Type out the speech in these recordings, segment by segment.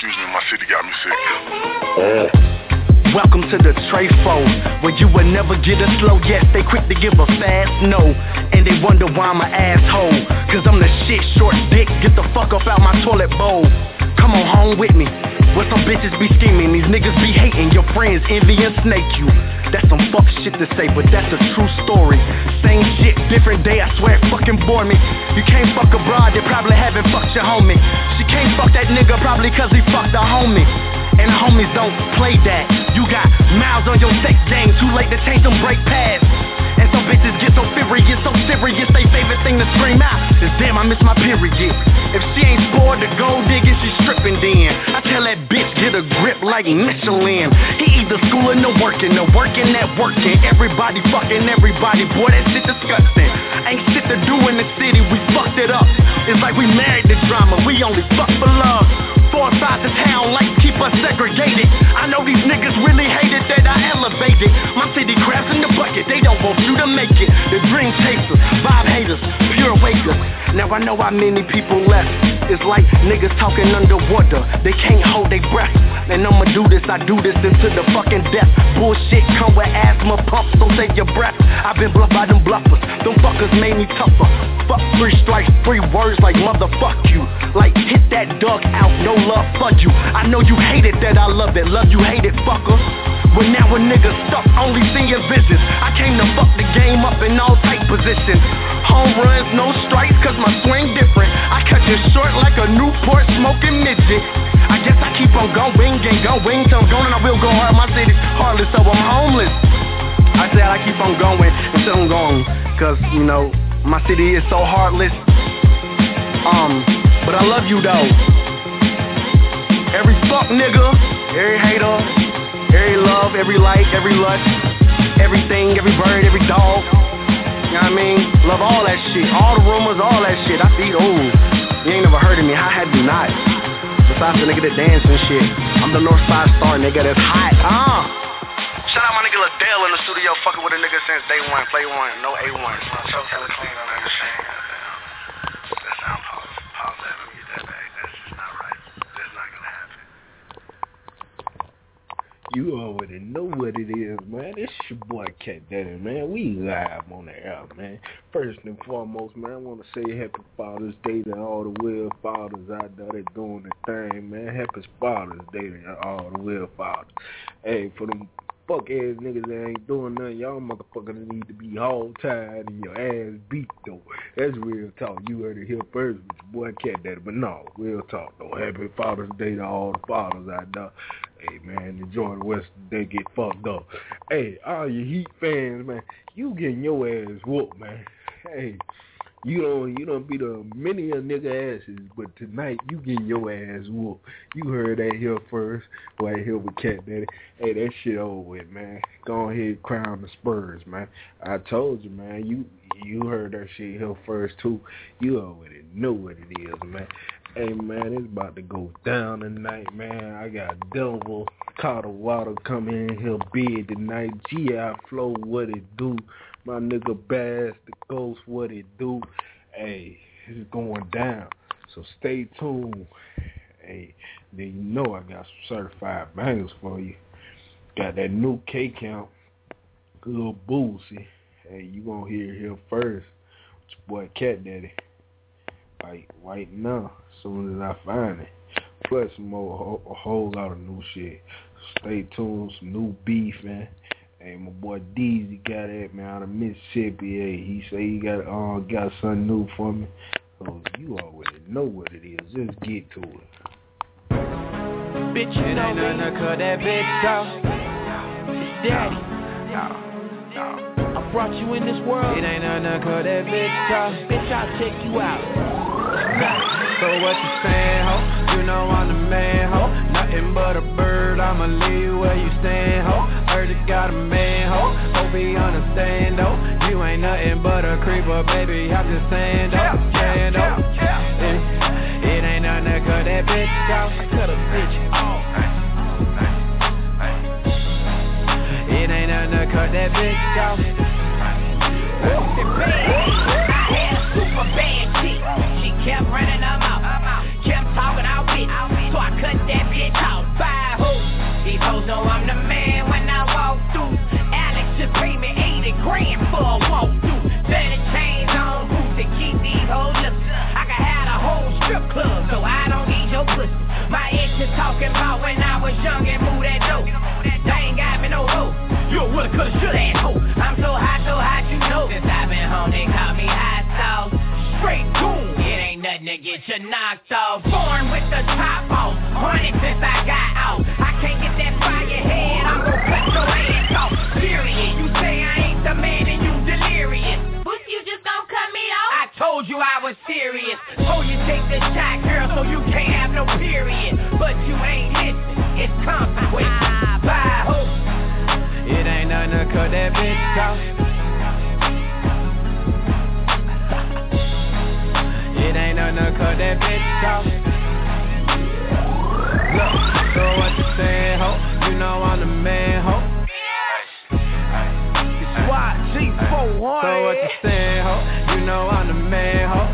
Excuse me, my city got me sick. Welcome to the Trafo, where you will never get a slow yes. They quick to give a fast no, and they wonder why I'm an asshole. Cause I'm the shit, short dick, get the fuck up out my toilet bowl. Come on home with me, where some bitches be scheming. These niggas be hating, your friends envy and snake you. That's some fuck shit to say, but that's a true story. Same shit, different day, I swear it fucking bore me. You can't fuck a broad, they probably haven't fucked your homie. She can't fuck that nigga probably cause he fucked her homie. And homies don't play that. You got miles on your sex game, too late to change them brake pads. And some bitches get so furious, so serious, they favorite thing to scream out is damn, I miss my period. If she ain't spoiled the gold digger, she stripping then. I tell that bitch, get a grip like Michelin. He either schooling or working that working. Everybody fucking everybody, boy, that shit disgusting. Ain't shit to do in the city, we fucked it up. It's like we married the drama, we only fuck for love. 4 or 5 to town, lights keep us segregated. I know these niggas really hated that I elevated. My city crabs in the bucket, they don't want you to make it. The dream chasers, vibe haters, pure wakers. Now I know how many people left. It's like niggas talking underwater, they can't hold their breath. And I'ma do this, I do this into the fucking death. Bullshit come with asthma pumps, so save your breath. I've been bluffed by them bluffers, them fuckers made me tougher. Fuck 3 strikes, 3 words like motherfuck you. Like hit that dog out, no love for you. I know you hated that I loved it, love you hate it, fucker. But now a nigga stuck, only seeing visits. I came to fuck the game up in all tight positions. Home runs, no strikes, cause my swing different. I cut you short like a Newport smoking midget. I guess I keep on going and going till I'm gone, and I will go hard. My city's heartless, so I'm homeless. I said I keep on going until I'm gone, cause you know, my city is so heartless. But I love you though. Every fuck nigga, every hater, every love, every like, every lust, everything, every bird, every dog. You know what I mean? Love all that shit, all the rumors, all that shit. I see, you ain't never heard of me, how had you not? Besides the nigga that dance and shit, I'm the North Side Star nigga that's hot. Shout out my nigga Ladell in the studio, fucking with a nigga since day one, play one, no A1. So hella clean on that shit. That sound pause that, let me get that back. That's just not right. That's not gonna happen. You already know what it is, man. It's your boy Cat Daddy, man. We live on the air, man. First and foremost, man, I want to say Happy Father's Day to all the real fathers out there that doing the thing, man. Happy Father's Day to all the real fathers. Hey, for them fuck ass niggas that ain't doing nothing, y'all motherfuckers need to be hog tied and your ass beat though. That's real talk. You heard it here first with your boy Cat Daddy. But no, real talk though. Happy Father's Day to all the fathers out there. Hey man, enjoy the rest of the day, get fucked up. Hey, all you Heat fans, man, you getting your ass whooped, man. Hey, you don't beat many a nigga asses, but tonight you getting your ass whooped. You heard that here first, right here with Cat Daddy. Hey, that shit over with, man. Go ahead, crown the Spurs, man. I told you, man. You heard that shit here first too. You already know what it is, man. Hey, man, it's about to go down tonight, man. I got Denver, Colorado coming in here big tonight. G.I. Flow, what it do? My nigga Bass, the Ghost, what it do? Hey, it's going down. So stay tuned. Hey, then you know I got some certified bangers for you. Got that new K-Count, Lil Boosie. Hey, you gonna hear it here first. It's your boy Cat Daddy. Right now, as soon as I find it. Plus some more, a whole lot of new shit. Stay tuned, some new beef, man. Hey, my boy Deezy got that, man, out of Mississippi. Hey, he say he got something new for me. So you already know what it is. Just get to it. Bitch, it ain't nothing to cut that bitch off. It's Daddy. I brought you in this world. It ain't nothing to cut that bitch off. Bitch, I'll check you out. So what you saying, ho? You know I'm the man, ho. Nothing but a bird, I'ma leave where you stand, ho. Heard you got a man, ho. Hope he understand, though. You ain't nothing but a creeper, baby. I'm just saying, though. Saying, though. It ain't nothing to cut that bitch off. I cut a bitch off. It ain't nothing to cut that bitch off. Super bad chick. She kept running her mouth. Kept talking out bitch. So I cut that bitch off. Bye, ho. These hoes know I'm the man when I walk through. Alex just paid me 80 grand for a walkthrough. Better chains on boots to keep these hoes looking. I can have a whole strip club, so I don't need your pussy. My ex is talking about when I was young and move that dope. They ain't got me no hoe. You a woulda, coulda, shoulda ass hoe. I'm so hot, you know. Since I've been home, they call me hot sauce. Straight goon, it ain't nothing to get you knocked off. Born with the top off, running since I got out. I can't get that fire head, I'm gon' cut your ass off. Period, you say I ain't the man and you delirious. What, you just gon' cut me off? I told you I was serious. Told you take the shot, girl, so you can't have no period. But you ain't listening, it's consequence. Bye, ho. It ain't nothing to cut that bitch off. It ain't nothing to cut that bitch off. Look, so what you saying, ho? You know I'm the man, ho. It's YG400. So what you saying, ho? You know I'm the man, ho.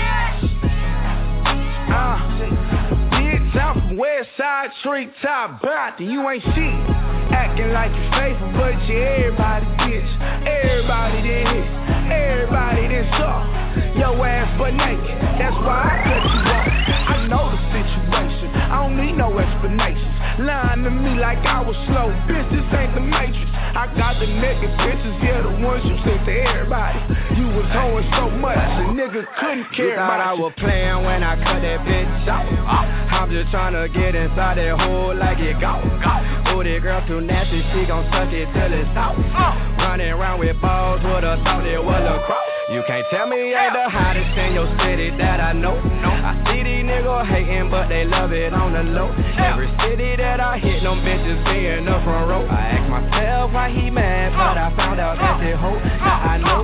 Bitch, I'm from Westside, Treetop, Bounty, you ain't shit. Acting like you faithful, but you everybody, bitch. Everybody done hit, everybody done saw your ass but naked. That's why I cut you off. I know the situation, I don't need no explanations. Lying to me like I was slow, bitch, this ain't the Matrix. I got the naked bitches, yeah, the ones you sent to everybody. You was hoeing so much, a nigga couldn't care about I was playing when I cut that bitch off. I'm just trying to get inside that hole like it go. Oh, that girl too nasty, she gon' suck it till it's out. Running around with balls, would've thought it was a cross. You can't tell me ain't the hottest in your city that I know. I see these niggas hating, but they love it on the low. Every city that I hit, them bitches be in the front row. I ask myself why he mad, but I found out that they hoe. Now I know.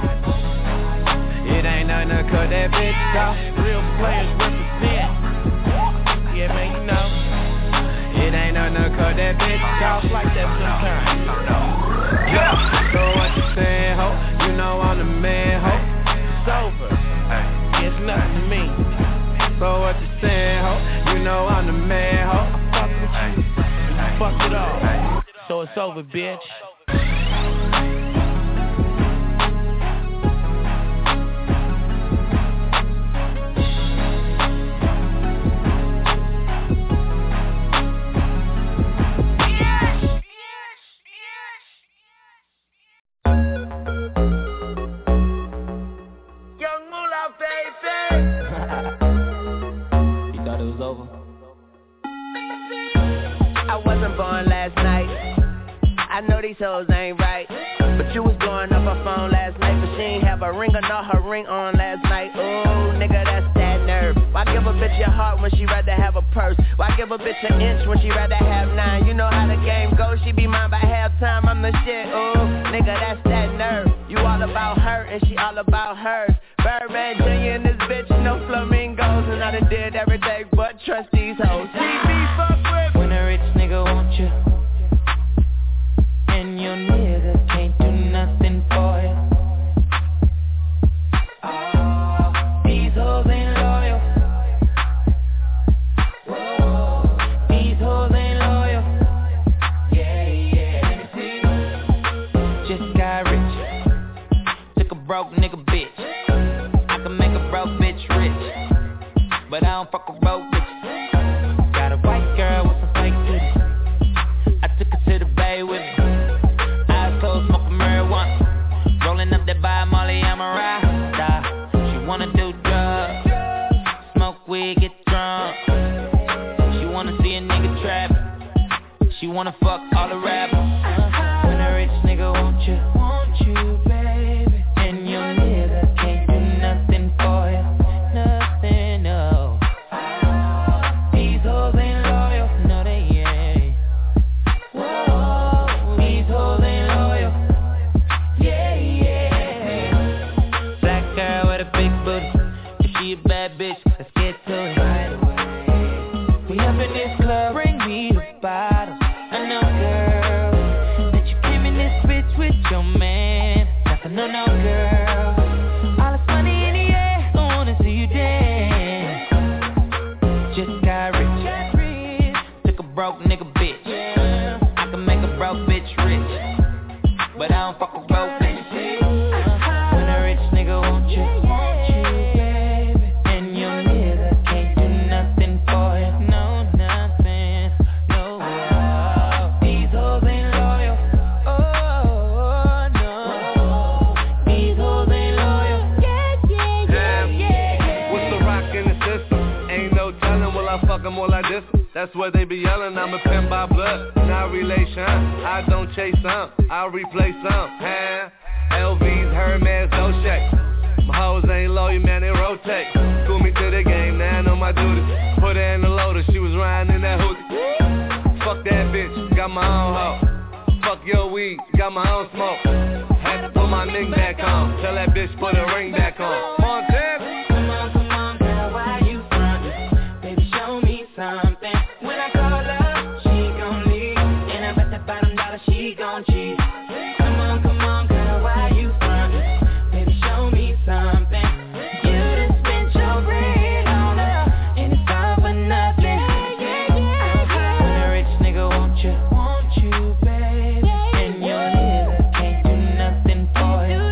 It ain't nothing to cut that bitch off. Real players represent. Yeah, man, you know. It ain't nothing to cut that bitch off like that sometimes. Yeah. So what you saying, ho? You know I'm the man, ho. It's over. It's nothing to me. So what you saying, ho? You know I'm the man, ho. I fuck with you. You fucked it all. So it's over, bitch. Born last night. I know these hoes ain't right, but you was blowing up her phone last night, but she ain't have a ring or not her ring on last night. Ooh, nigga, that's that nerve. Why give a bitch your heart when she rather have a purse? Why give a bitch an inch when she rather have 9? You know how the game goes, she be mine by halftime, I'm the shit. Ooh, nigga, that's that nerve. You all about her and she all about hers. Birdman Jr. and this bitch, no flamingos, and I done did everything but trust these hoes. TV fuck with when a rich nigga want you, and your nigga can't do nothing for you. Oh, these hoes ain't loyal. Whoa, these hoes ain't loyal. Yeah, yeah. Just got rich, took a broke nigga bitch. I can make a broke bitch rich, but I don't fuck a broke bitch. Got a white girl with some fake titties. I took her to the bay with me. Eyes closed, smoking marijuana. Rolling up that by Molly, I'm a ride. She wanna do drugs, smoke weed, get drunk. She wanna see a nigga trap. She wanna fuck all the rappers. When a rich nigga want you, baby, and your nigga can't do nothing for you, nothing, no. These hoes ain't loyal, no they ain't. Whoa, these hoes ain't loyal. Yeah, yeah. Black girl with a big booty. If she a bad bitch, let's get to it right away. We up in this club, bring me the bottle. I know, girl, that you came in this bitch with your but I don't fuck with broke niggas. When a rich nigga want you, baby, and your nigga can't do nothing for you, no, nothing, no. These hoes ain't loyal, oh, no. These hoes ain't loyal, yeah. What's the rock in the system? Ain't no telling, will I fuck them all like this? That's what they be yelling, I'm a pimp by blood, not relation. I don't chase some, I replace some. LVs, Hermes, no shakes. My hoes ain't loyal, man, they rotate. School me to the game, now I know my duty. Put her in the loader, she was riding in that hoodie. Fuck that bitch, got my own hoe. Fuck your weed, got my own smoke. Had to put my ring back on, tell that bitch put her ring back on. Montana. Come on, girl, why you frontin'? Baby, show me something. When I call her, she gon' leave, and I bet that $5 she gon' cheat. Come on, girl, why you frontin'? Baby, show me something. You done spent your bread on her, and it's all for nothing. When a rich nigga want you, baby, and your nigga can't do nothing for you.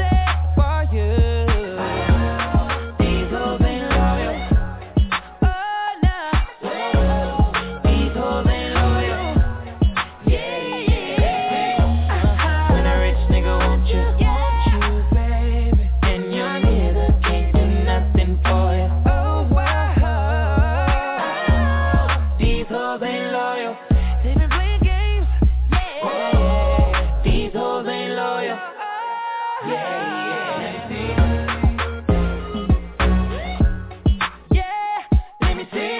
These hoes ain't loyal, oh no. These hoes ain't loyal, yeah. When a rich nigga want you, baby, and your nigga can't do nothing for you, oh wow. These hoes ain't loyal, they been playing games, yeah. These hoes ain't loyal, yeah. Let me see.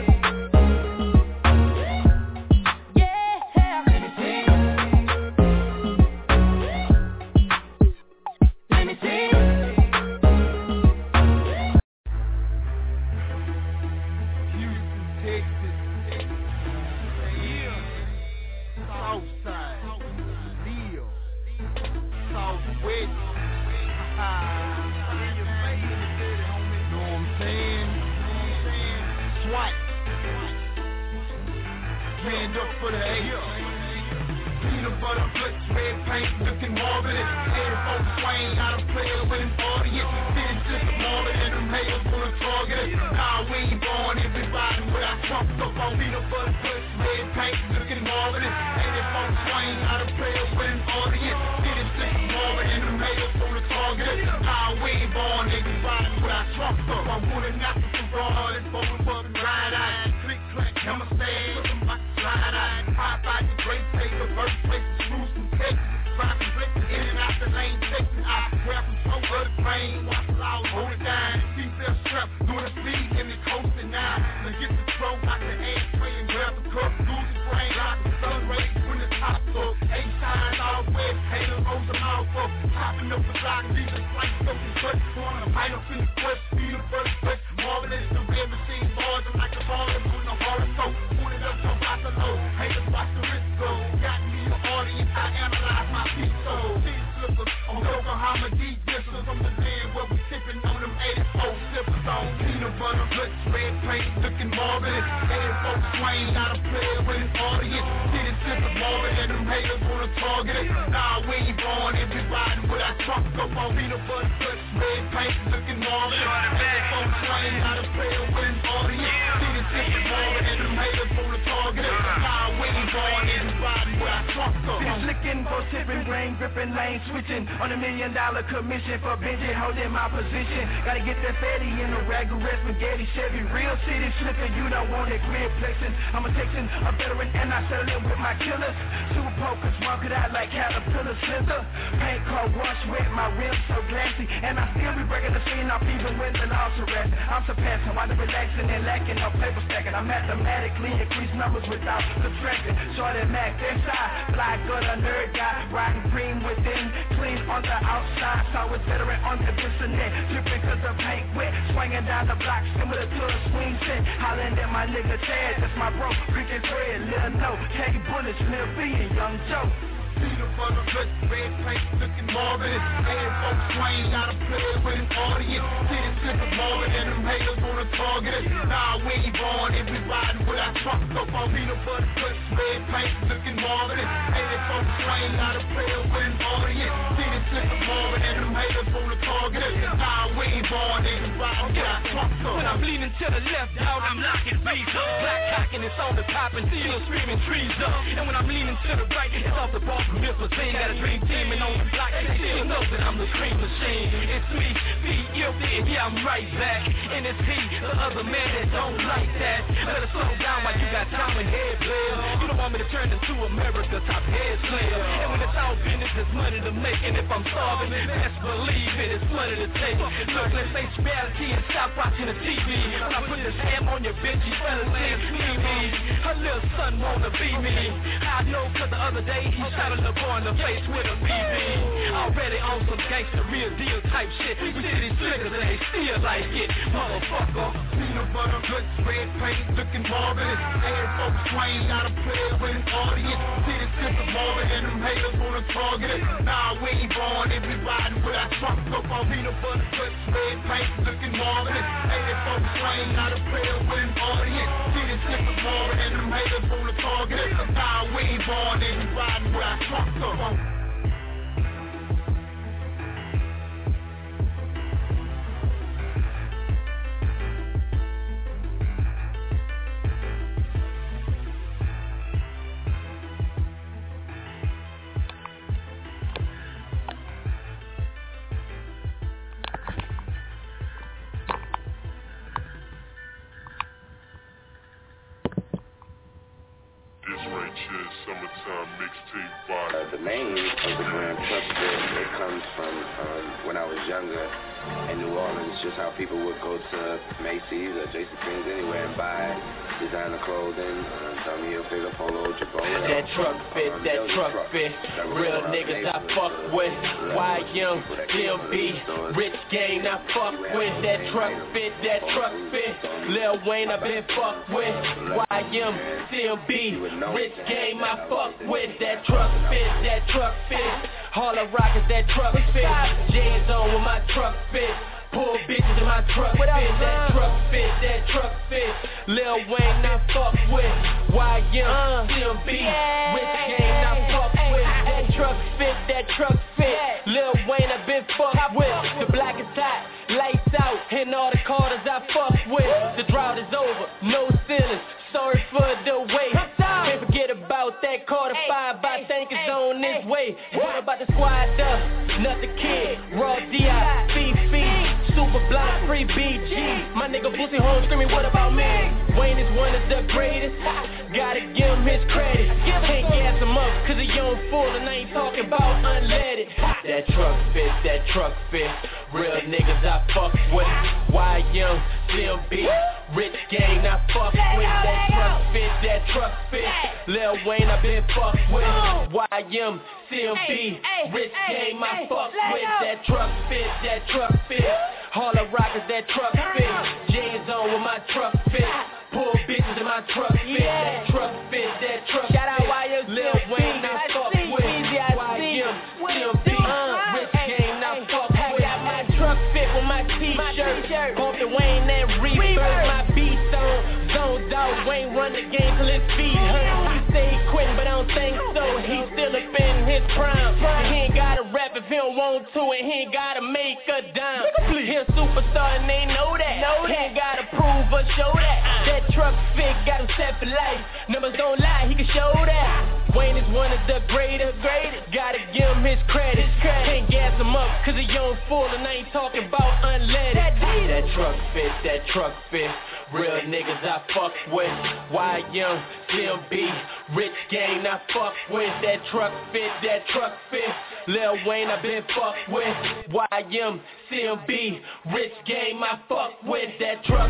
Stand up for the A. Peanut butter flicks, red paint, looking morbid. Head folks swing, not a player with an audience. Did just morbid and them haters full of target. Nah, we ain't born, everybody with our trunks up on peanut butter flicks, red paint, looking morbid. Head folks swing, not a player with an audience. Did just morbid and them haters full of target. Nah, we ain't born, everybody with our trunks up. I'm pulling out the broad and phone fucking ride out. Click, clack, I'ma stand with them like slide out. High five the great taker, first place the screws from Texas. Rockin' bricks in and out the lane, Texas. I grab control of the plane, watch the loud, hold it down. Seatbelt strap, doing the speed and they coasting now. Now get the throat, knock the ashtray and grab the cup. Lose the brain, lock the sun rays when it's hot up. A-signs all wet, hater rolls them out up. Popping up the block, Jesus like something cut. Pouring a pint up in the quest, speed of first place. Marvelous, the real machine, bars and like a ball and putting a heart of soap. Put it up, jump out the low. Haters watch the wrist go. Got me an audience, I analyze my piece. So, cheese slippers, on Yokohama deep distance. From the land where we sipping on them 84 slippers on. Peanut butter, flicks, red paint, looking marvelous. Head folks swing, not a player with an audience. Did it simple, morbid, and them haters wanna target it. Nah, we ain't born, everybody with our trunks up on. Peanut butter, flicks, red paint, looking marvelous. Head folks swing, not a player with an audience. Did it simple, morbid, and them haters wanna target it. Nah, we ain't born, everybody with our trunks up. Bitch licking, for tipping, brain gripping, lane switching. On $1 million commission for Benji holding my position. Gotta get that fatty in the Ragarette, spaghetti, Chevy. Real city slipping, you don't want it, grid flexing. I'm a Texan, a veteran, and I settle in with my killers. Super pokers, walk it out like caterpillar slither. Paint coat, wash wet, my rims so glassy. And I still be breaking the scene off even when the laws arrest. I'm surpassing, while the relaxing and lacking, no paper stacking. I mathematically increase numbers without subtracting. Shorty Mac, inside, fly good, a nerd guy, riding green within, clean on the outside. So it's veteran on the internet, dripping cause the paint wet, swinging down the block, similar to a swing set. Hollering at my nigga Chad, that's my bro, Cricket Fred, Lil No, K Bullets, Lil B, and Young Joe. Peanut butter guts, red paint, looking marvelous. Head folks swing, gotta play with an audience. City slipping Marvin and them haters wanna target us. Nah, we ain't born and we riding with our trucks up on peanut butter guts, red paint, looking marvelous. Head folks swing, gotta play with an audience. City slipping Marvin and them haters wanna target us. Nah, we ain't born and we riding with our trucks up. When I'm leaning to the left, dog, I'm locking beats up. Black cocking, it's on the top and still screaming trees up. And when I'm leaning to the right, it's off the ball from Mississippi. Got a dream team and on the block, they still know that I'm the cream machine. It's me, B.E.O.D., and yeah, I'm right back. And it's he, the other man that don't like that. Better slow down while you got time and head player. You don't want me to turn into America's top head slayer. And when it's all business, it's money to make. And if I'm starving, best believe it, it's money to take. Look, let's say reality and stop watching the TV. When I put this ham on your bitch, you better say it's me. Her little son wanna be me. I know cause the other day he shot a little boy in the face with a BB. Already on some gangster real deal type shit. We see these flickers and they still like it, motherfucker. Peanut butter guts, red paint, looking marvelous. Head folks swing, gotta play with an audience. City slipping Marvin and them haters wanna target us. Nah, we ain't born and we riding with our trucks up on peanut butter guts, red paint, looking marvelous. Head folks swing, gotta play with an audience. City slipping Marvin and them haters wanna target us. Nah, we ain't born and we riding with our trucks up on. The name of the brand Truck Fit, it comes from when I was younger in New Orleans, just how people would go to Macy's or JCPenney's anywhere and buy designer clothing, Tommy Hilfiger, Polo, Jabot. That truck fit, real niggas I fuck with. YM, DMB, Rich Gang I fuck with. That truck fit, Lil Wayne I been fucked with. YM, DMB, Rich Gang I fuck with. That truck fit, all the rockets, that truck fit. J's on with my truck fit. Pull bitches in my truck fit. That truck fit. Lil Wayne I fuck with. YM, CMB, Rich Gang I fuck with. That truck fit. Lil Wayne I been fucked with. The block is hot, lights out, and all the Carters I fuck with. The drought is over, no ceilings. Sorry for the wait. Can't forget about that Carter 5. I think it's on this way. What about the squad up? Not the kid. Raw D.I. Fifi. Super Block, free BG. My nigga Boosie home screaming, what about me? Wayne is one of the greatest. Gotta give him his credit. Can't gas him up, cause he on full and I ain't talking about unleaded. That truck fit. Real niggas I fuck with. YM, CMB, Rich Gang I fuck with. That truck fit. Lil Wayne I been fucked with. YM, CMB, Rich Gang I fuck with. That truck fit. All the rockets, that truck fit. J's on with my truck fit. Pull bitches in my truck fit. That truck fit. Shout out YM, Lil Wayne I fuck with. YM, CMB, Rich Gang I fuck with. Got my truck fit with my t-shirt. Pump the Wayne and rebirth. My beats on zoned out. Wayne run the game till his feet hurt. He say he quitting, but I don't think so. He still up in his prime. He ain't gotta rap if he don't want to, and he ain't gotta make a dime. He a superstar and they know that. He ain't gotta prove or show that. That truck fit got him set for life. Numbers don't lie, he can show that. Wayne is one of the greatest. Gotta give him his credit. Can't gas him up, cause he on full and I ain't talking about unleaded. That truck fit. Real niggas I fuck with. YM, CMB, Rich Gang I fuck with. That truck fit. Lil Wayne I been fucked with. YM, CMB, Rich Gang I fuck with. That truck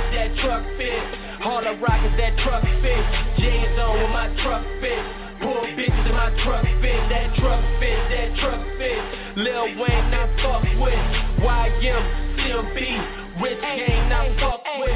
fit. All the rockets, that truck fit. J's on with my truck fit. Pull bitches in my truck fit. That truck fit. Lil Wayne I fuck with. YM, CMB, Rich Gang I fuck with.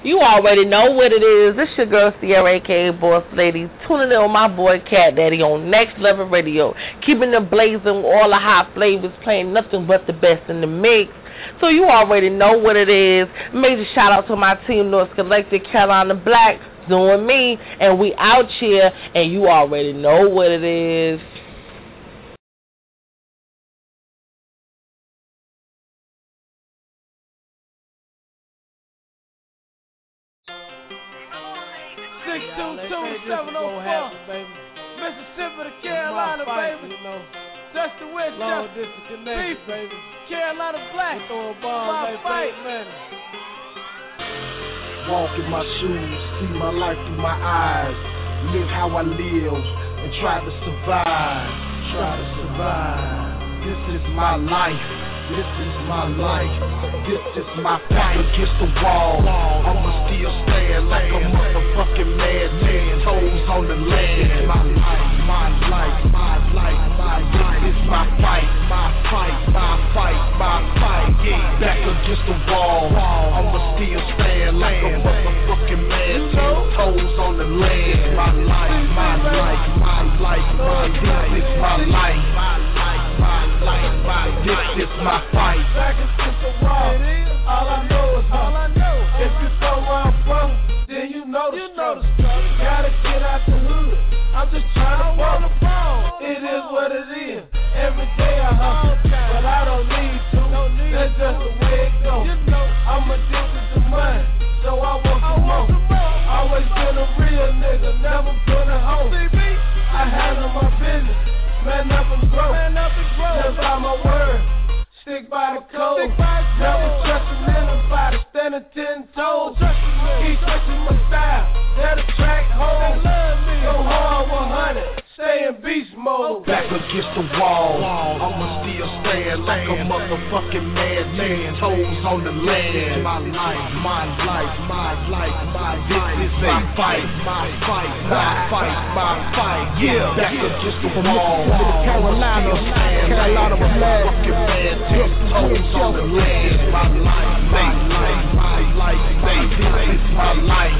You already know what it is. This your girl Sierra, aka Boss Lady, tuning in with my boy Cat Daddy on Next Level Radio, keeping them blazing with all the hot flavors, playing nothing but the best in the mix. So you already know what it is. Major shout out to my team, North Collective, Carolina Black, doing me, and we out here, and you already know what it is. Mississippi to Carolina, baby. That's the witch, Long distance connection, baby. Carolina Black. Throwing bombs, fight. Walk in my shoes, see my life through my eyes. Live how I live and try to survive. This is my life. This is my life, this is my fight against the wall. I'ma still stand like a motherfucking madman. Toes on the land. My life, this is my fight, yeah. Back against the wall, I'ma still stand like a motherfucking madman. Toes on the land. My life, this is my life. This is my fight. Back against the wall. All I know is if you from where I'm from, then you know the struggle. Gotta get out the hood. I'm just trying to fall. It is what it is. Every day I hustle, but I don't need to. That's just the way it goes. I'm addicted to money, so I want some more. Always been a real nigga, never been a hoe. I handle my business, man up and grow. Live by my word. Stick by the code, never trusting anybody, standing 10 toes. Keep switching my style, let the track hold. Go hard 100, stay in beast mode. Back against the wall, I'ma still stand like a motherfucking madman. Toes on the land. My life. This is my fight, yeah. Back against the wall, Carolina was mad. Toes on the land. My life. This is my life.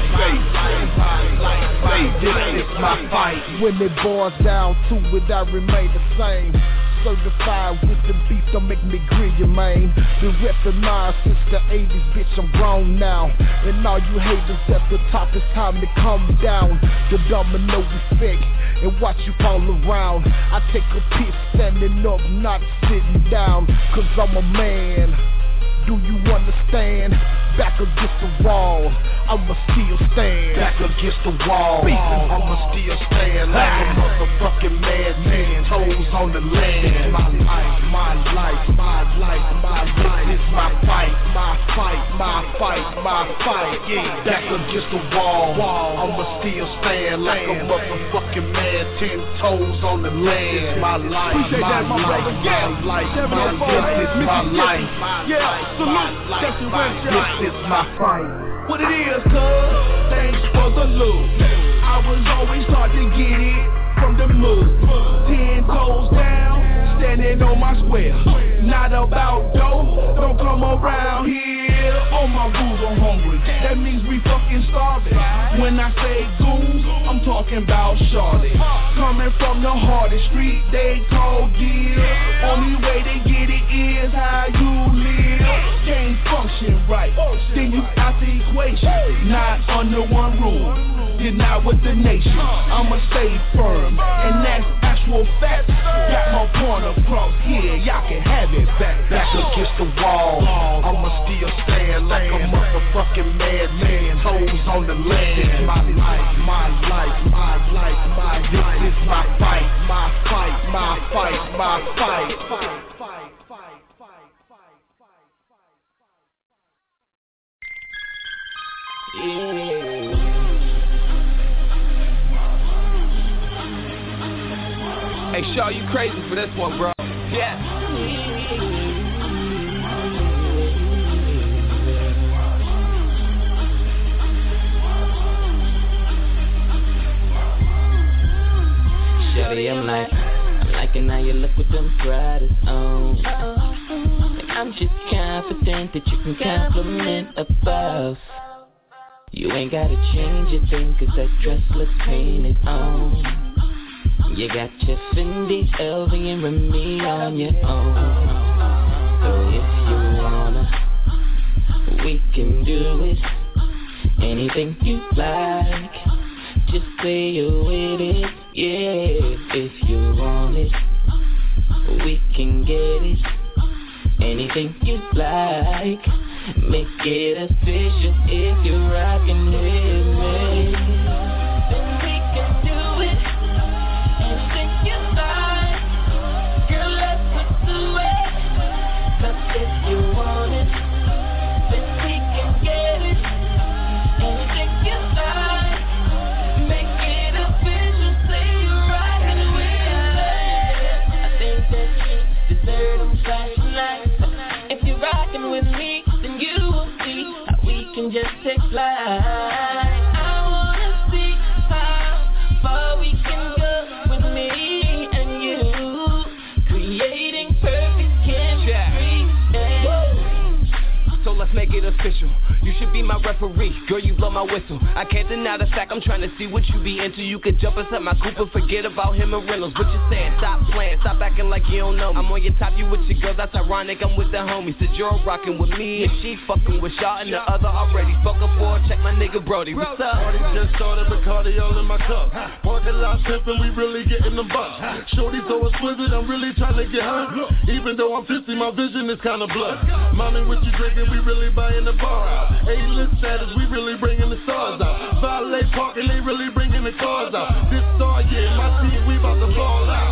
This is my fight. When it boils down to it, I remain the same. Certified with the beef, don't make me grin you, man. Been reppin' mine since the 80s, bitch, I'm grown now. And all you haters at the top, it's time to come down. The domino effect, and watch you fall around. I take a piss standing up, not sitting down, cause I'm a man. Do you understand? Back against the wall, I'ma still stand. Back against the wall, I'ma still stand like a motherfucking madman. Toes on the land. My life. This is my fight, yeah. Back against the wall, I'ma still stand like a motherfucking man. 10 toes on the land. My life. This is my life. This is my fight. What it is, cuz, thanks for the loot. I was always taught to get it from the mud. 10 toes down, standing on my square. Not about dough, don't come around here. On my goons, I'm hungry. That means we fucking starving. When I say goons, I'm talking about Charlotte. Coming from the hardest street they call Gill. Only way they get it is how you live. Can't function right, then you out the equation. Not under one rule, you're not with the nation. I'ma stay firm, and that's actual facts. Got my point across here, y'all can have it back. Back against the wall, I'ma still stand like a motherfucking madman. Toes on the land. My life. This is my fight, Yeah. Hey, Shaw, you crazy for this one, bro. Yeah. Shawty, I'm liking how you look with them brightest on. And I'm just confident that you can compliment a boss. You ain't gotta change a thing, cause that dress looks painted on. You got your Fendi, LV, and Remy on your own. So if you wanna, we can do it. Anything you like, just say you're with it. Yeah, if you want it, we can get it. Anything you like, make it official if you're rockin' with me. Then we can do it. Anything you like, girl, let's pursue it. 'Cause if you want it, then we can get it. Anything you like, make it official, say you're rockin' with me. I think that you deserve them flashing lights. If you're rockin' with me, then you will see how we can just take flight. I wanna see how far we can go with me and you, creating perfect chemistry. So let's make it official. You should be my referee, girl, you blow my whistle. I can't deny the fact I'm trying to see what you be into. You could jump inside my coupe and forget about him and Reynolds. What you saying? Stop playing, stop acting like you don't know me. I'm on your top, you with your girl, that's ironic. I'm with the homies. Said you're rocking with me and she fucking with y'all and the other already. Spoken for, check my nigga Brody. What's up? Party just started, Bacardi all in my cup. Parking lot pimpin', we really getting the bucks. Shorty so exquisite, I'm really trying to get her. Even though I'm 50, my vision is kinda blurred. Mommy, what you drinking? We really buying the bar out. A-list status, we really bringing the stars out. Valet parking, they really bringing the cars out. This star, yeah, my team, we about to ball out.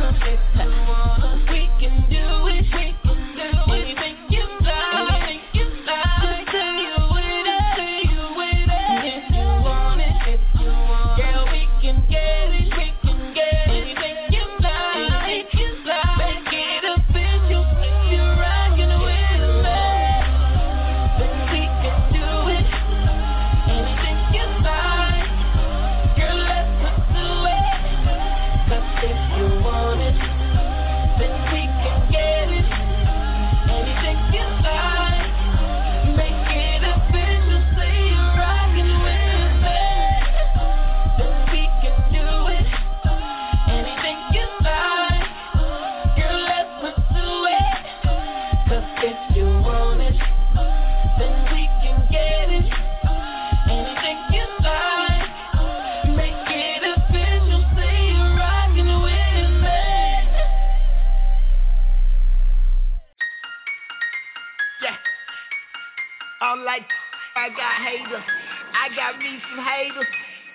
We can do it, we can do anything you like, just say you with it, if you want it, girl, we can get it, anything you like, make it official, you're rockin' with me, then we can do it, anything you like, girl, let's pursue it, 'cause if you want it, then we can get it. Anything you like, make it official, say you're rockin' with me. Then we can do it. Anything you like, girl, let's pursue it. 'Cause if you want it, then we can get it. Anything you like, make it official, say you're rockin' with me. Yeah. I'm like, I got haters. I got me some haters.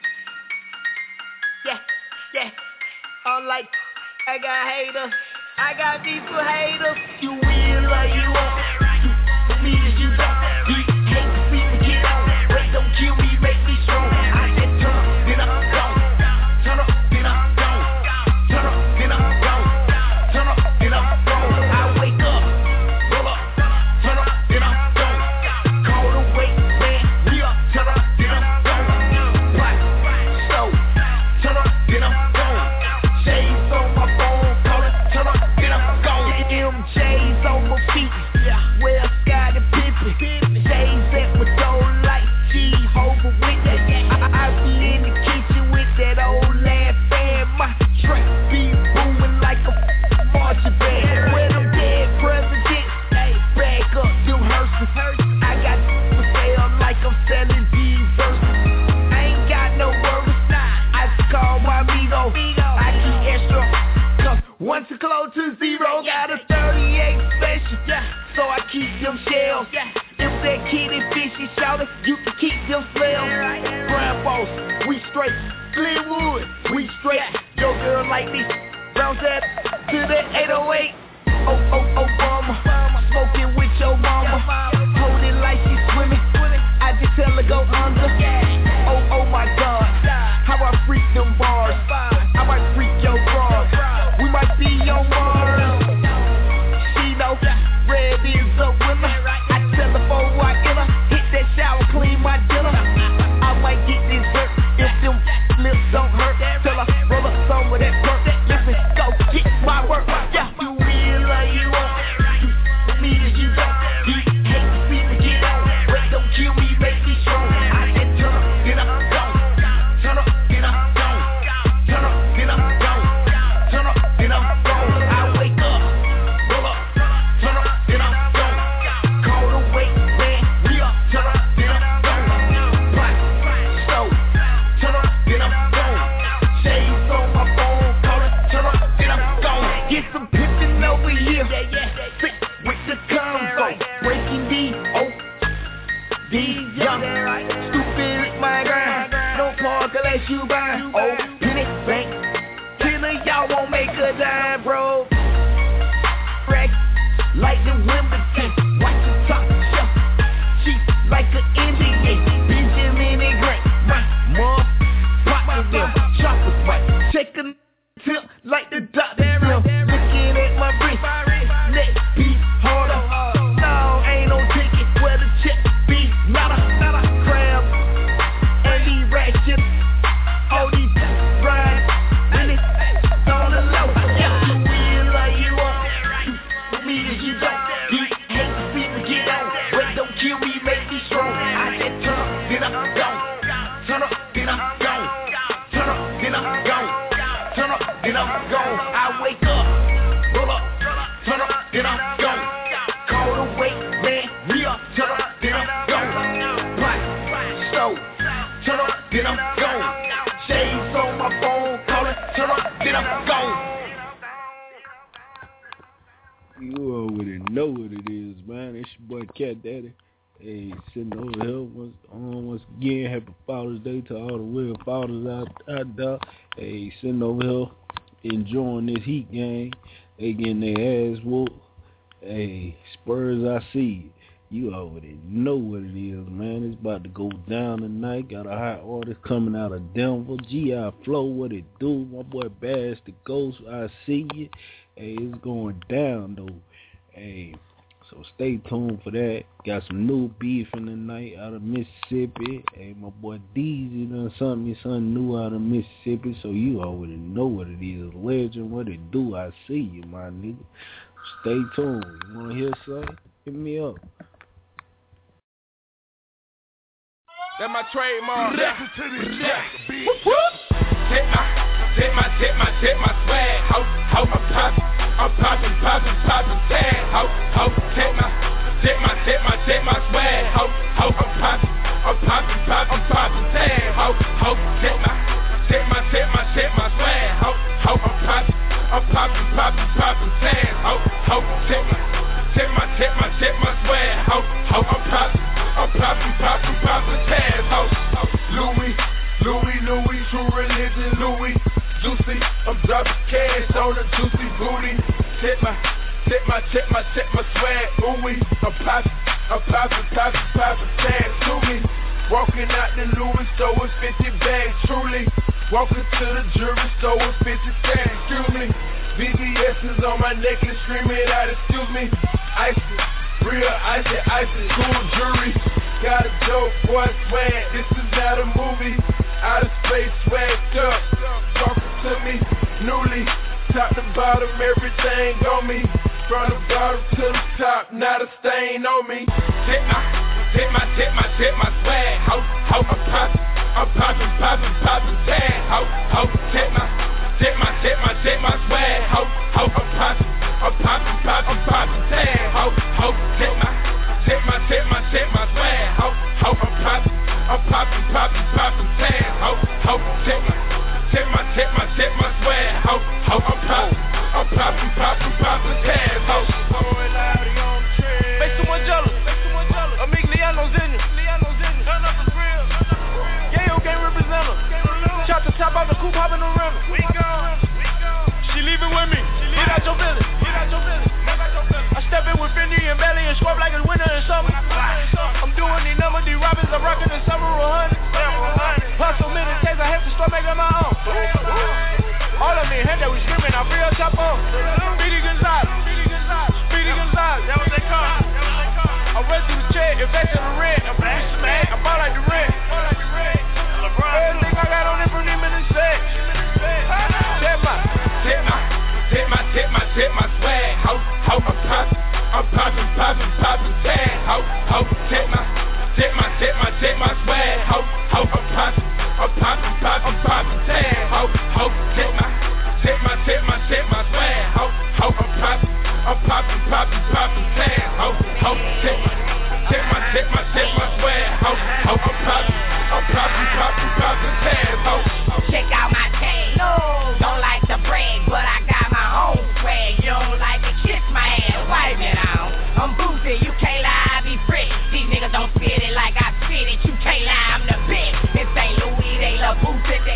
Yeah. I'm like, I got haters. I got me some haters. You win like you want. You for me as you don't. These haters see me get on. But don't kill me, make me strong. I said turn up, then I'm gone. Turn up, then I'm gone. Turn up, then I'm gone. Turn up, then I'm gone. I wake up, roll up. Turn up, then I'm gone. Call the wait, man, we up. Turn up, then I'm gone. Black, stove. Turn up, then I'm gone. Shades on my phone, call it. Turn up, then I'm gone. MJ's on my feet. Well, Scott and Pippin. Shades at my door like Jehovah Witness. I be in the kitchen with that old laugh band. My track be booming like a marching band. When I'm dead presidents, back up them hearses. I got for sale like I'm selling these verses. I ain't got no worries. I just call my amigo. I keep extra. Cause once it close to zero, got a 38 special. So I keep them shells. If that kid is fishy, shout it, you can keep them smells. Grandpas, we straight. Glenwood, we straight. Your girl like me. Bounce that to that 808. Obama. Smoking with your mama. Hold it like she's swimming. I just tell her go under. Oh my God. How I freak them bars. I might freak your bras. We might be on Mars. She know red is a winner. I tell her before I get her, hit that shower, clean my dinner. I might get this hurt if them lips don't hurt. Tell her roll up some of that work. Listen, go get my work. Yeah, you real like you want. You for me as you don't. that you buy. Oh, penny bank. Killer, y'all won't make a dime, bro. Rack like the Wimbledon. Watch the top shelf. Cheap like an NBA. Benjamin and Grant. My mom, pop with them. Choppers right. Check a tip like the doctor. Looking at my wrist. Neck be harder. No, ain't no ticket where the check be. Nada. Crab. And these ratchets. All these rides. And it's on the low. Got you in like you want. Me as you don't. These hate to see me get on. But don't kill me, make me strong. I said turn up, then I'm gone. Turn up, then I'm gone. Turn up, then I'm gone. Turn up, then I'm gone. I wake up, roll up, turn up, then I'm gone. Call the wait, man, we up, turn up, then I'm gone. Pot, stove, turn up, then I'm gone. Shades on my phone, calling, turn up, then I'm gone. You already know what it is, man. It's your boy Cat Daddy. Hey, sitting over here once again. Happy Father's Day to all the real fathers out there. Hey, sitting over here enjoying this Heat game. They getting their ass whooped. Hey, Spurs, I see you already know what it is, man. It's about to go down tonight. Got a hot artist coming out of Denver. G.I. Flow, what it do? My boy Bass the Ghost, I see you. Hey, it's going down, though. Hey, so stay tuned for that. Got some new beef in the night out of Mississippi. Hey, my boy Deezy done something new out of Mississippi, so you already know what it is. Legend, what it do? I see you, my nigga. Stay tuned. You want to hear something? Hit me up. That's my trademark. Take my swag. I'm poppin', tag. Take my swag. I'm poppin', tag. Take my swag. I'm poppin', tag. Take my swag. I'm poppin', tag. Louis, true religion, Louis. Juicy, I'm dropping cash on a juicy booty. Check my swag, ooey. I'm poppin', tag to me. Walking out the Louis store with 50 bags, truly. Walking to the jewelry store with 50 tags, excuse me. VVS is on my necklace, screaming out, excuse me. Icy, real icy, cool jewelry. Got a dope boy swag, this is not a movie. Out of space, swagged up, talking to me, newly. Top to bottom, everything on me. From the bottom to the top, not a stain on me. Take my swag, I'm poppin', tag. Take my swag, I'm poppin', tag. Take my swag, I'm poppin', tag. Take my swag, I'm poppin', tag. Make someone jealous. Emiliano's in you. None of us real. Yayo can't represent her. Chop the top off the coupe, hop in the rental. We gone. She leaving with me. Get out your business. I step in with Fendi and Belly and scrub like it's winter and summer. I'm doing these numbers, these rappers, I'm rocking the several hundred. Plus so many takes, I have to start making my own. All of me, head that we screaming, I free up top on. Speedy Gonzalez, that was they call. I run through the check, invest in the rent. I'm smack, I ball like the rent. Everything I got on it from them in the set. Take my swag, I'm poppin', tag. Take my swag, I'm poppin', tag. Take my swag, I'm poppin', tag. Take my swag, I'm poppin', tag. Check out my tag. Don't like the brag, but I got my own swag. You don't like it, kiss my ass, wipe it on. I'm boosted, you can't lie, I be free. These niggas don't spit it like I spit it, you can't lie, I'm the best. In St. Louis, they love boosted.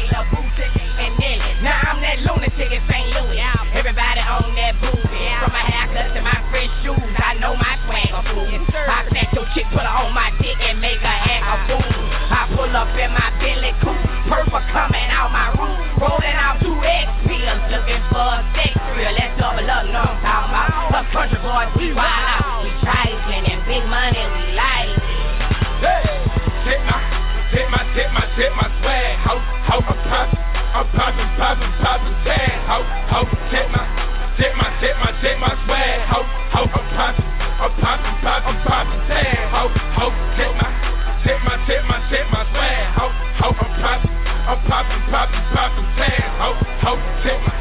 I'm poppin', tag, ho, check my swag, ho, I'm poppin', tag, ho, check my swag, ho, I'm poppin', tag, ho, check my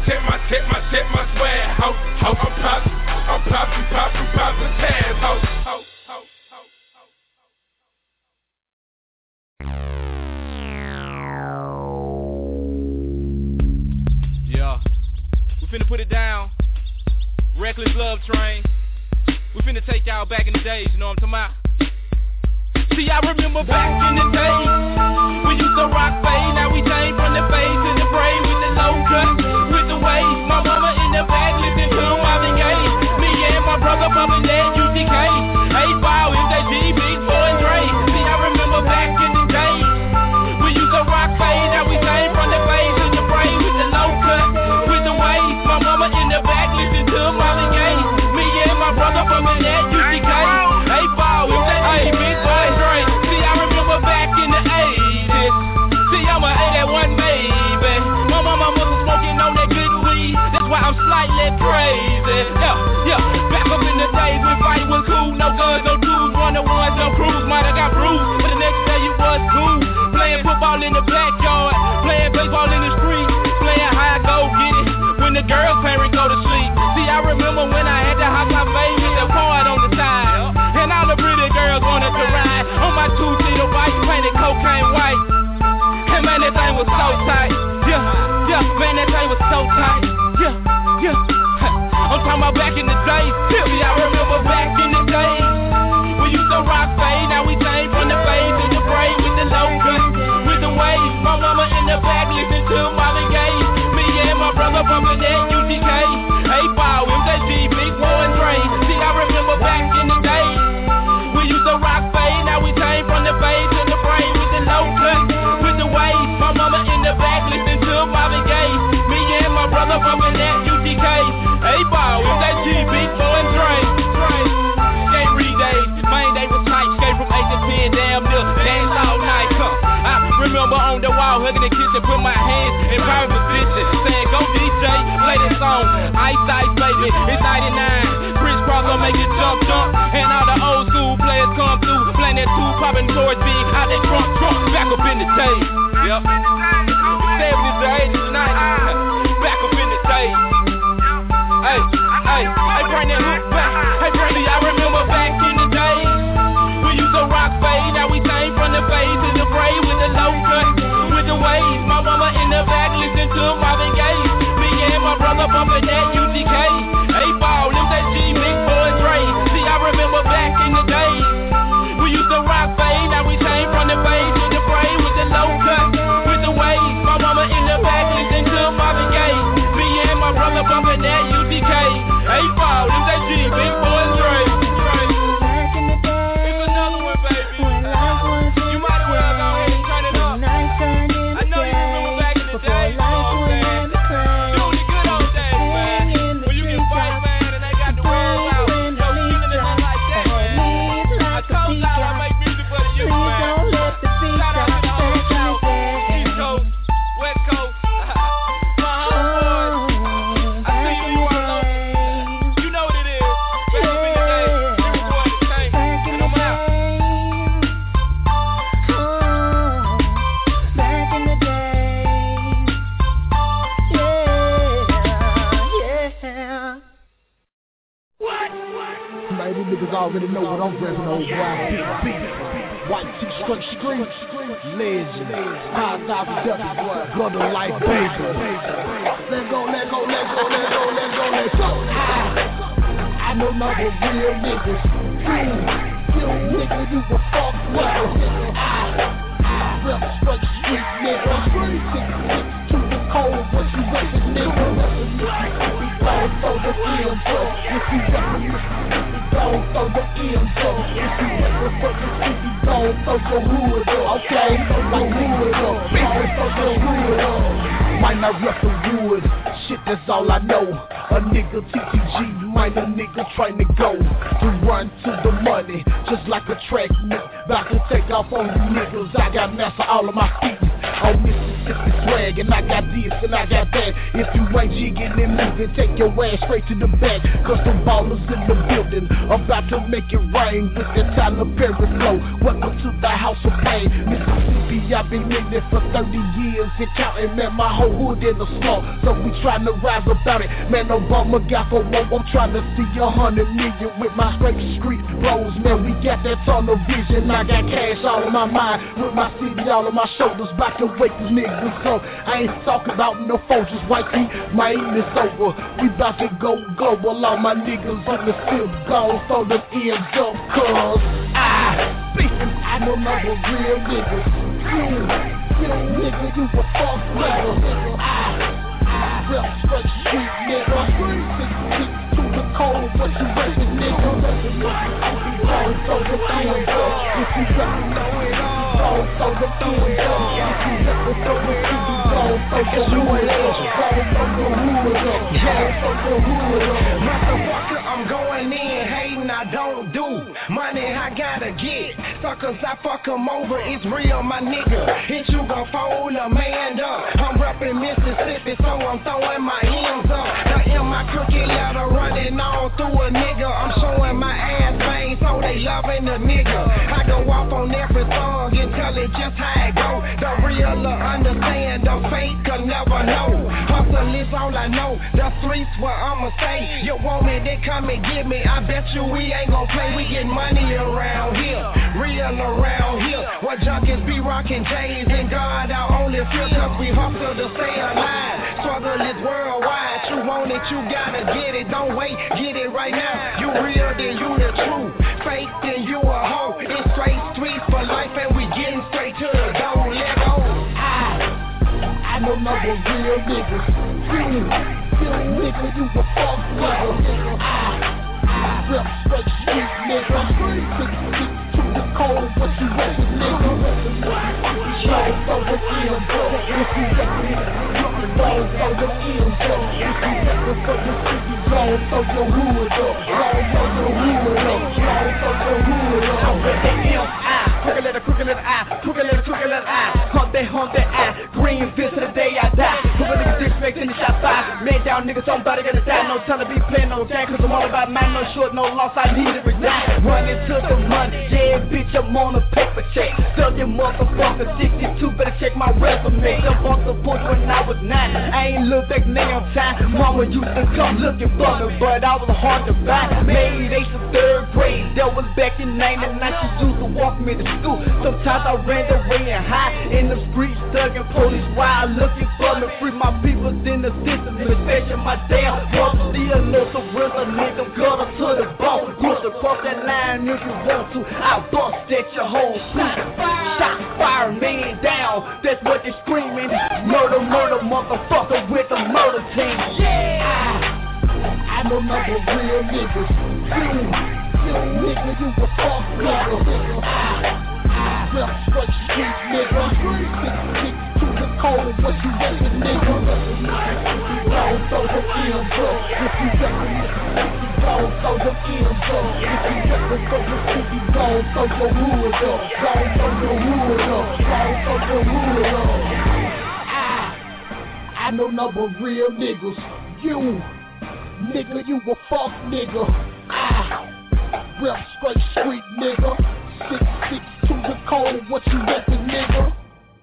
swag, ho, I'm poppin', tag, ho. Finna put it down. Reckless Love Train. We finna take y'all back in the days, you know what I'm talking about? See, I remember back in the days we used to rock fade. Now we changed from the fade to the braid with the low cut, with the waves. My mama in the back listening to Marvin Gaye. Me and my brother bumping that UGK. 8-Ball, MJG, Big Boy and Dre. See, I remember back in the days we used to rock fade. Now we changed from the fade to the braid with the low cut, with the waves. My mama in the back listening to Marvin Gaye. Me and my brother bumping that UGK. 8-Ball, MJG, Big Boy and Dre. See, I remember back in the 80s. See, I'm a 81 baby. My mama wasn't smoking on that good weed. That's why I'm slightly crazy. Yeah. Back up in the days when fight was cool. No guns, no tools. One-on-ones, no crews. Might have got bruised, but the next day it was cool. Playing football in the backyard. Playing baseball in the street. Playing high, go get it. When the girls' parents go to sleep. See, I remember when I had to hop my baby with the card on the side. And all the pretty girls wanted to ride on my two-seater bike, painted cocaine white. And man, that thing was so tight. Yeah, man, that thing was so tight. Yeah. I'm talking about back in the days. See, I remember back in the days we used to rock fade. Now we changed from the fade to the braid with the low cut, with the waves. My mama in the back listening to Marvin Gaye. Me and my brother bumping that UGK. 8-Ball, MJG, Big Boy and Dre. See, I remember back in the days we used to rock fade. Now we changed from the fade to the braid with the low cut, with the waves. My mama in the back listening to Marvin Gaye. Me and my brother bumping that UGK. 8-Ball, MJG, Big Boy and Dre. Skate re-days, main day was tight. Skate from 8 to 10, damn near dance all night. I remember on the wall, hugging the kitchen, put my hands in private position, saying, go DJ, play this song, Ice Ice baby, it's 99, Chris Cross gon' make it jump, and all the old school players come through, playing that two, popping towards me, out that trunk, back up in the days, yep, 70s, the 80s, 90s, back up in the days, hey, bring that hook back, hey, Brandy, I remember back in the days, we used to rock fade, now we changed from the fade to the braid with the low cut, with the waves. My mama in the back listening to Marvin Gaye. Me and my brother bumping that UGK. 8-Ball, MJG, Big Boy and Dre. See, I remember back in the days we used to rock fade. Now we changed from the fade to the braid with the low cut, with the waves. My mama in the back listening to Marvin Gaye. Me and my brother bumping that UGK. 8-Ball, MJG, Big Boy and Dre. Already know what I'm rapping, old boy. Big beat, white t-shirt streets, legend, 5,000 ducks, gutter like baby. Let's go. I know not the real niggas. You nigga, you a fuck nigga. I rep straight street nigga. To the cold, what you reppin' nigga? We don't throw the films up. If you reppin' don't throw the M's up. If you reppin' for the city, don't throw your hood up. Okay, like hood up. Don't throw your hood up. Might not rep the wood. Shit, that's all I know. A nigga TTG, might a nigga trying to go to run to the money, just like a track meet. About to take off on you niggas. I got master all of my feet on Mississippi. Mississippi swag, and I got this and I got that. If you ain't jigging and moving, take your ass straight to the back. Cause the ballers in the building, about to make it rain with that Tyler Perry flow. Welcome to the house of pain. Mississippi, I've been in there for 30 years and counting, man, my whole hood in the smoke. So we tryna rise about it. Man, Obama got for one, I'm tryna see 100 million with my straight street bros. Man, we got that tunnel vision. I got cash all on my mind, with my city all on my shoulders. About to wake these niggas up. I ain't talking about no Folgers, white tea, my aim is over. We about to go global. All my niggas in the field gone, so the ends up. Cause I know never real niggas. You nigga, you a false nigga. I rep straight street nigga. 6 feet to the cold, but you racing nigga. So the ends up. If you know it all, so the ends up. If you so the motherfucker, I'm going in, hating I don't do. Money I gotta get, suckers I fuck 'em over, it's real my nigga. Hit you gon' fold a man up. I'm reppin' Mississippi, so I'm throwing my hands up. The M my crooked letter running all through a nigga. I'm showing my ass veins, so they loving the nigga. I go off on every song and tell it just how it go. The real understand, the fake can never know. Hustle is all I know, the streets where I'ma stay. You want me, then come and get me. I bet you we ain't gon' play. We get money around here, real around here. Where junkies be rocking J's and God our only fear. Cause we hustle to stay alive. Struggle is worldwide. You want it, you gotta get it. Don't wait, get it right now. You real, then you the truth. Fake, then you a hoe. It's straight streets for life, and we getting straight to the door. Let go. I know never real niggas. You nigga, you a false nigga. I rep straight street nigga. 6 feet to the cold, but you racing nigga. So the ends up. If you roll, so the ends up. If you so the city roll, so your hood up. Roll, so your hood up. Roll, so your hood up. I'm with the M.I. Crooked letter I, crooked letter I. Hump that I. Green fist to the day I die. Put a nigga disrespect in the shot five. Man down niggas, somebody gonna die. No time to be playing no game, cause I'm all about mine. No short, no loss, I need it resign. Running to the money, yeah bitch, I'm on a paper check. Tell your motherfucker 62, better check my resume. Jump on the porch when I was 9. I ain't look back now time. Mama used to come looking for me, but I was hard to find. Made Ace of 3rd grade, that was back in 99. She used to walk me to school. Sometimes I ran away and hide in the streets, thugging police wild looking for me. Free my peoples in the system, especially my damn brother. Still know some real nigga, gutter to the bone. Push across that line if you want to. I'll bust at your whole suit. Shot, fire, man down. That's what they screaming. Murder, motherfucker with the murder team. I know nothing real niggas. You nigga, you a false nigga. Rep straight street nigga. 6 feet to the cold, but you racing nigga. Roll, so the ends up. If you reppin' Mississippi, roll, so the ends up. If you reppin' so the city, roll, so your hood up. Roll, so your hood up. Roll, so your hood up. I know number real niggas. You nigga, you a false nigga. Rep straight street nigga. 6 to the cold, what you reppin', nigga?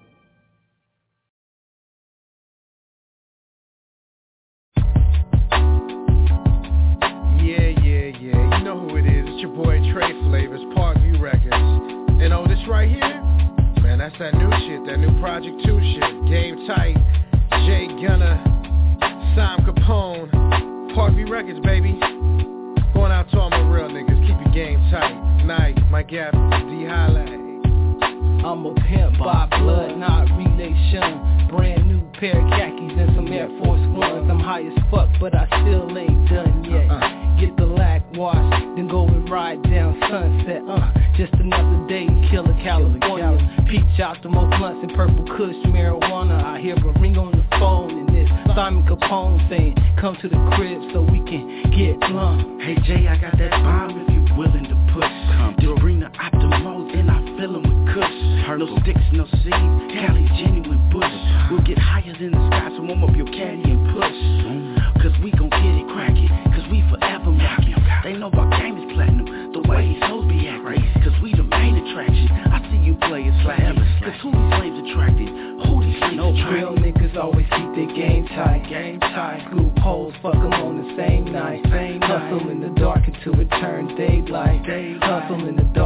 Yeah. You know who it is. It's your boy Trey Flavors, Parkview Records. And oh, this right here, man, that's that new shit, that new Project 2 shit. Game Tight, Jay Gunner, Sam Capone, Parkview Records, baby. Going out to all my real niggas, keep your game tight. Night, my gap, D-Highlight. I'm a pimp by blood, not relation. Brand new pair of khakis and some Air Force Ones. I'm high as fuck, but I still ain't done yet. Get the lack wash, then go and ride down Sunset. Just another day in Killer, California. Peach out the most blunts and purple kush marijuana. I hear a ring on the phone and this Simon Capone saying, come to the crib so we can get plumb. Hey Jay, I got that bomb if you willing to push. Just bring the optimals and I fill them with kush. No sticks, no seeds, Cali genuine bush. We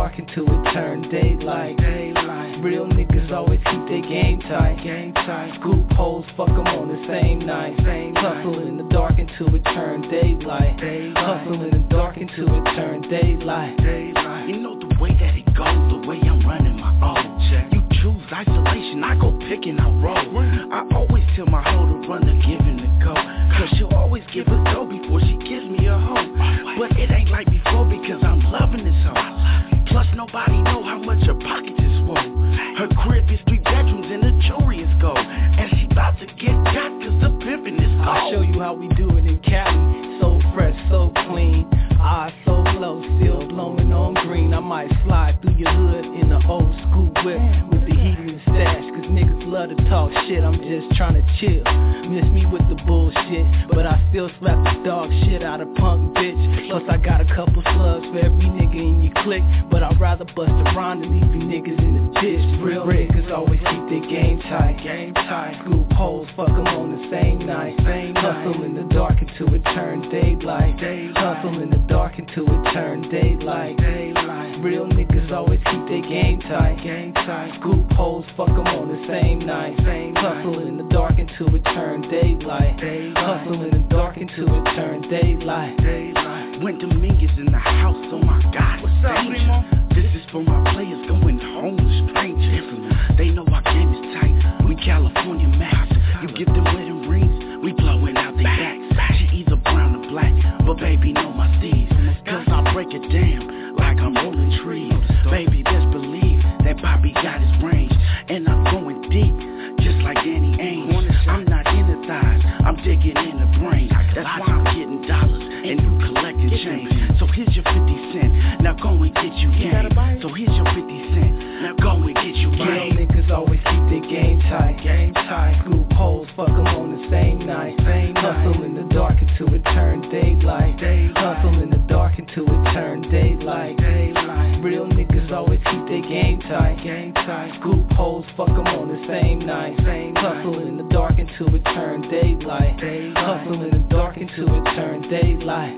dark until it turn daylight. Real niggas always keep their game tight. Scoop hoes, fuck them on the same night. Hustle in the dark until it turn daylight. Hustle in the dark until it turn daylight. You know the way that it goes, the way I'm running my own. You choose isolation, I go picking out road. I always tell my hoe to run the giving the go, cause she'll always give a go before she gives me a hoe. But it ain't like before because I'm loving this hoe. Plus nobody know how much her pockets is swole. Her crib is 3 bedrooms and the jewelry is gold. And she about to get got cause the pimpin' is gold. I'll show you how we do it in Cali. So fresh, so clean. Eyes so low, still blowing on green. I might slide through your hood in the old school whip with the heat and stash, cause niggas love to talk shit. I'm just trying to chill. Miss me with the bullshit, but I still slap the dog shit out of punk bitch. Plus I got a couple slugs for every nigga in your clique, but I'd rather bust around than leave you niggas in the ditch. Real niggas always keep their game tight. Scoop hoes, fuck them on the same night. Hustle in the dark until it turn daylight. Hustle in the dark until it turn daylight. Real niggas always keep their game tight. Scoop hoes, fuck them on the same night. Hustle in the dark until it turn daylight. Hustle in the dark until it turn daylight. When Dominguez in the house, oh my God, what's up, Primo? This is for my players going home with strangers. They know our game is tight. We California max. You give them wedding rings, we blowing out their backs. She either brown or black, but baby know my steez. Cause I break it down like I'm rolling trees. Baby, best believe that Bobby got his range. And I'm going deep, just like Danny Ainge. I'm not in the thighs, I'm digging in the brain. That's why I'm getting dollars and you collecting change. So here's your 50 cent, now go and get you game. So here's your 50 cent, now go and get you game. Niggas always keep their game tight. Scoop hoes, fuck them on the same night. Hustle in the dark until it turn daylight. Hustle in the dark until it turn daylight. Real niggas always keep their game tight. Scoop hoes, fuck them on the same night. Hustle in the dark until it turn daylight. Hustle in the dark until it turn daylight.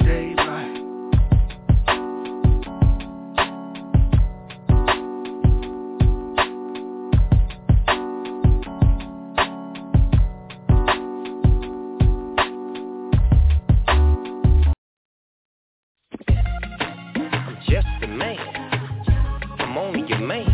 Just a man, I'm only a man,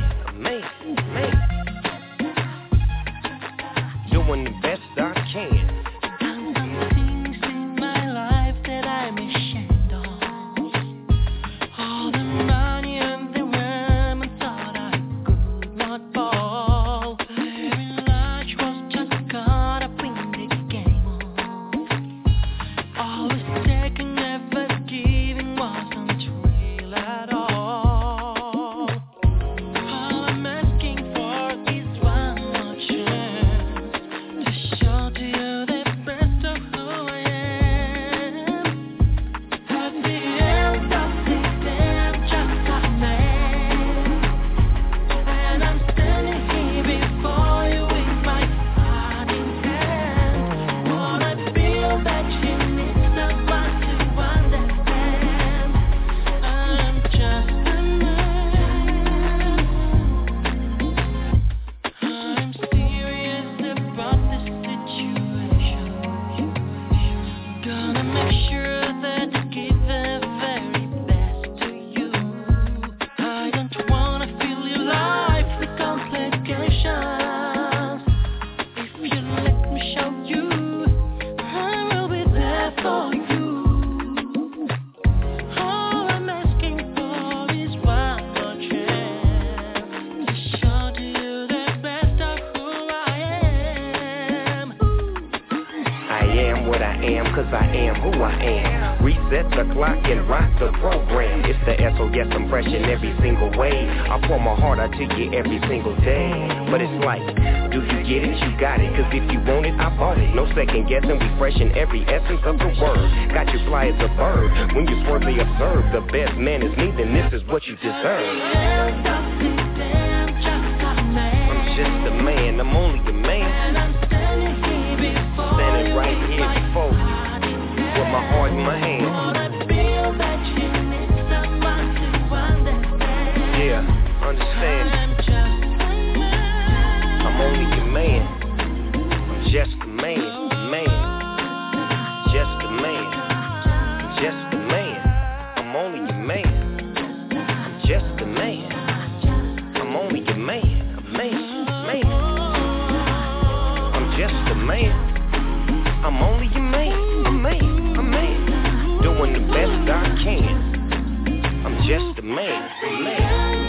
doing the best I can. Things in my life that I'm ashamed of. All the money and the women thought I could not fall. Living large was just caught up in the game. Always taking, never giving wasn't real at all. All I'm asking for is one more chance to show to you the best of who I am. At the end of the day, I'm just a man, and I'm standing here before you with my heart in hand. Wanna feel that you need someone to understand. I'm just a man. I'm serious about this situation. Gonna make sure that I give the very best to you. I don't wanna fill your life with complications. If you let me show you, I will be there for you. All I'm asking for is one more chance to show to you the best of who I am. I am what I am, cause I am who I am. Reset the clock and rock the program. It's the SOS impression every single way. I pour my heart out to you every single day. But it's like, do you get it? You got it. Cause if you want it, I bought it. No second guessing, we freshen every essence of the word. Got you fly as a bird. When you swervely observe, the best man is me, then this is what you deserve. I'm just a man, I'm only a man. Standing right here before you, with my heart in my hand. Yeah, understand. I'm only your man. I'm just a man, just a man, just a man. I'm only your man. I'm just a man. I'm only your man, a man. I'm just a man. I'm only your man, a man. Doing the best I can. I'm just a man, a man.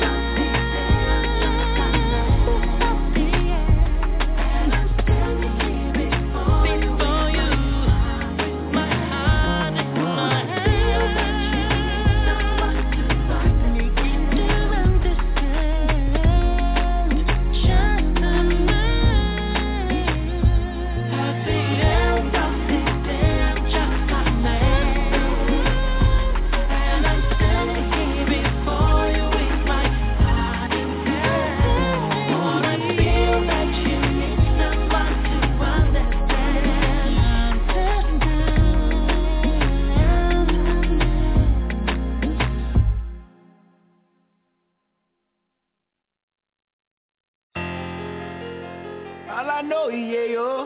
All I know, yeah, yo.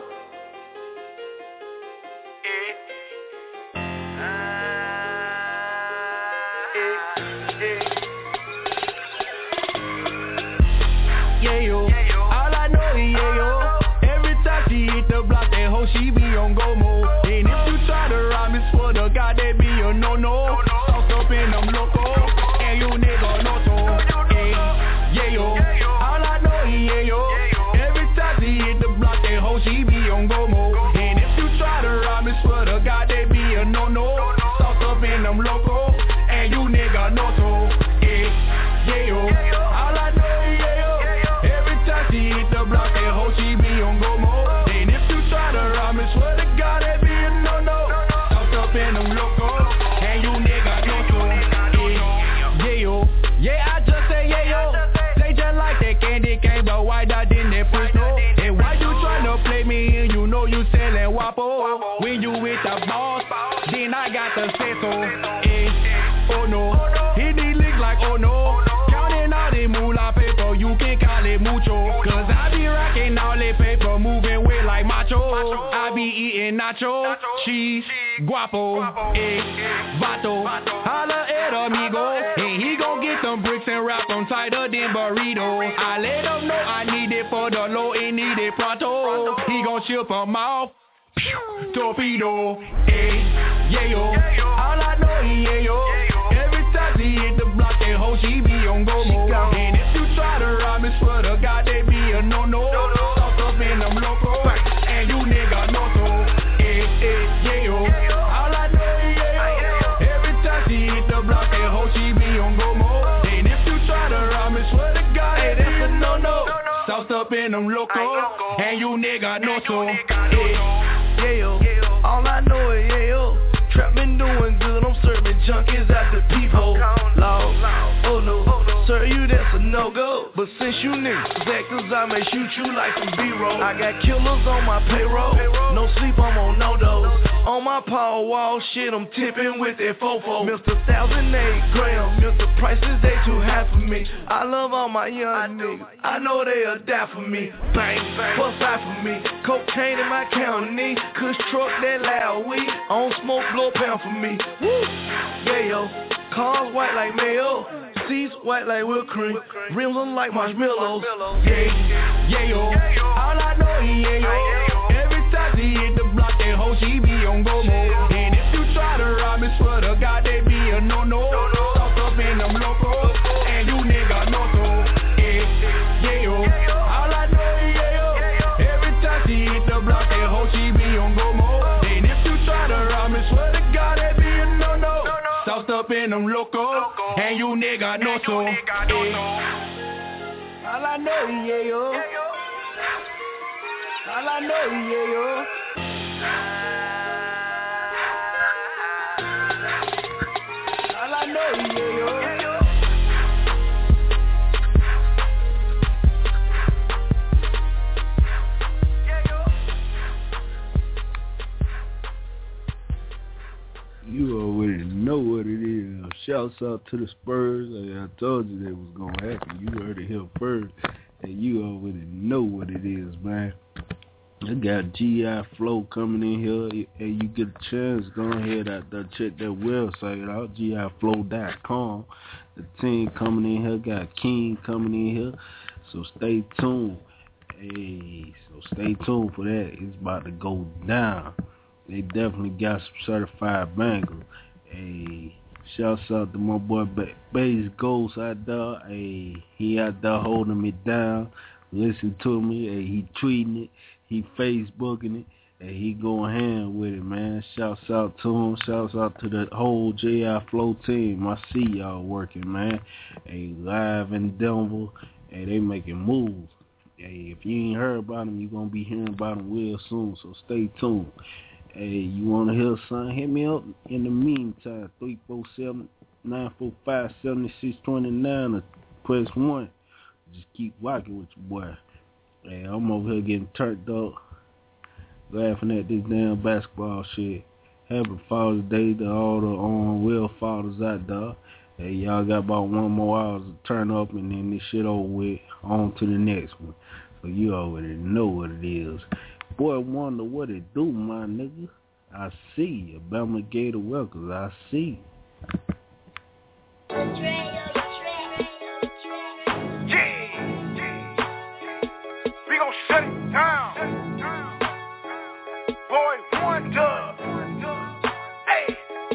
Yeah, yo. All I know, yeah, yo. Every time she hit the block, that hoe, she be on go mode. And if you try to rob me, swear to God, that be a no-no. Tossed up in them loco, and you nigga no so. Yeah, yo. All I know, yeah, yo. She hit the block, that hoe, she be on go mode. And if you try to rob me, swear to God, that be a no-no. Tossed up in them loco, and you nigga no so. Yeah, yo. All I know, yeah, yo. Every time she hit the block, that hoe, she be on go mode. And if you try to rob me, swear to God, that be a no-no. Tossed up in them loco, and you nigga no so. Yeah, yo. Yeah, I just say yeah, yo. They just like that candy cane, but why that in that push no? Play me and you know you sellin' Wapo. When you with the boss, then I got the say so. Oh no, hit these licks like oh no. Counting all the moolah paper, you can call it mucho. Cause I be rocking all the paper, moving weight like macho. I be eating nacho, cheese, guapo, vato. Holla at amigo, and he gon' get them bricks and wrap them tighter than burrito. I let them know I need it for the low and need it pronto. He gon' ship them off, torpedo, yeah yo. All I know is yeah yo. Every time she hit the block, that hoe, she be on go mode. And if you try to rob me, swear to God, they be a no-no. Tossed up in them loco, and you nigga no so. Yeah yo. All I know is yeah yo. Every time she hit the block, that hoe, she be on go mode. And if you try to rob me, swear to God, they be a no-no. Tossed up in them loco, and you nigga no so. Yeah yo. All I know is yeah yo. Trap been doing good, I'm serving junkies at the peephole. Law, oh no, sir, you that's a no-go. But since you niggas actors, I may shoot you like some B-roll. I got killers on my payroll, no sleep, I'm on no-dose. On my power wall, shit, I'm tipping with that fofo. Mr. 1,008 grams, Mr. Prices, they too high for me. I love all my young niggas, I know they'll die for me. Bang, bust out for me, cocaine in my county, Kush truck that loud weed, on smoke blow pound for me. Woo! Yeah yo, cars white like mayo, seats white like whipped cream, rims on like marshmallows. Yeah yo, all I know is yeah yo. Every time she hit the block, that hoe, she be on go mode. And if you try to rob me, swear to God, they be a no-no. Tossed up in them loco, and you nigga no so. Yeah yo, all I know is yeah yo. Every time she hit the block, that hoe, she be on go mode. And if you try to rob me, swear to God, they be a no-no. Tossed up in them loco, and you nigga no so. All I know is yeah yo. All I know is yeah yo. All I know is yeah yo. You already know what it is. shouts out to the Spurs. I told you that was going to happen. You heard it here first. And you already know what it is, man. I got G.I. Flow coming in here. And you get a chance, go ahead out there, check that website out, GIFlow.com. The team coming in here, got King coming in here. So stay tuned. Hey, so stay tuned for that. It's about to go down. They definitely got some certified bangers. Hey, shouts out to my boy Bass Ghost out there. Hey, he out there holding me down. Listen to me. Hey, he tweeting it. He Facebooking it. Hey, he going hand with it, man. Shouts out to him. Shouts out to the whole J.I. Flow team. I see y'all working, man. Hey, live in Denver. Hey, they making moves. Hey, if you ain't heard about them, you're going to be hearing about them real soon, so stay tuned. Hey, you want to hear something? Hit me up. In the meantime, 347-945-7629 or press 1. Just keep rocking with your boy. Hey, I'm over here getting turned up, laughing at this damn basketball shit. Happy Father's Day to all the real fathers out there. Hey, y'all got about 1 more hour to turn up and then this shit over with, on to the next one. So you already know what it is. Boy, wonder what it do, my nigga. I see you. Bama Gator Records, I see. We gon' shut it down. Boy, wonder. Hey,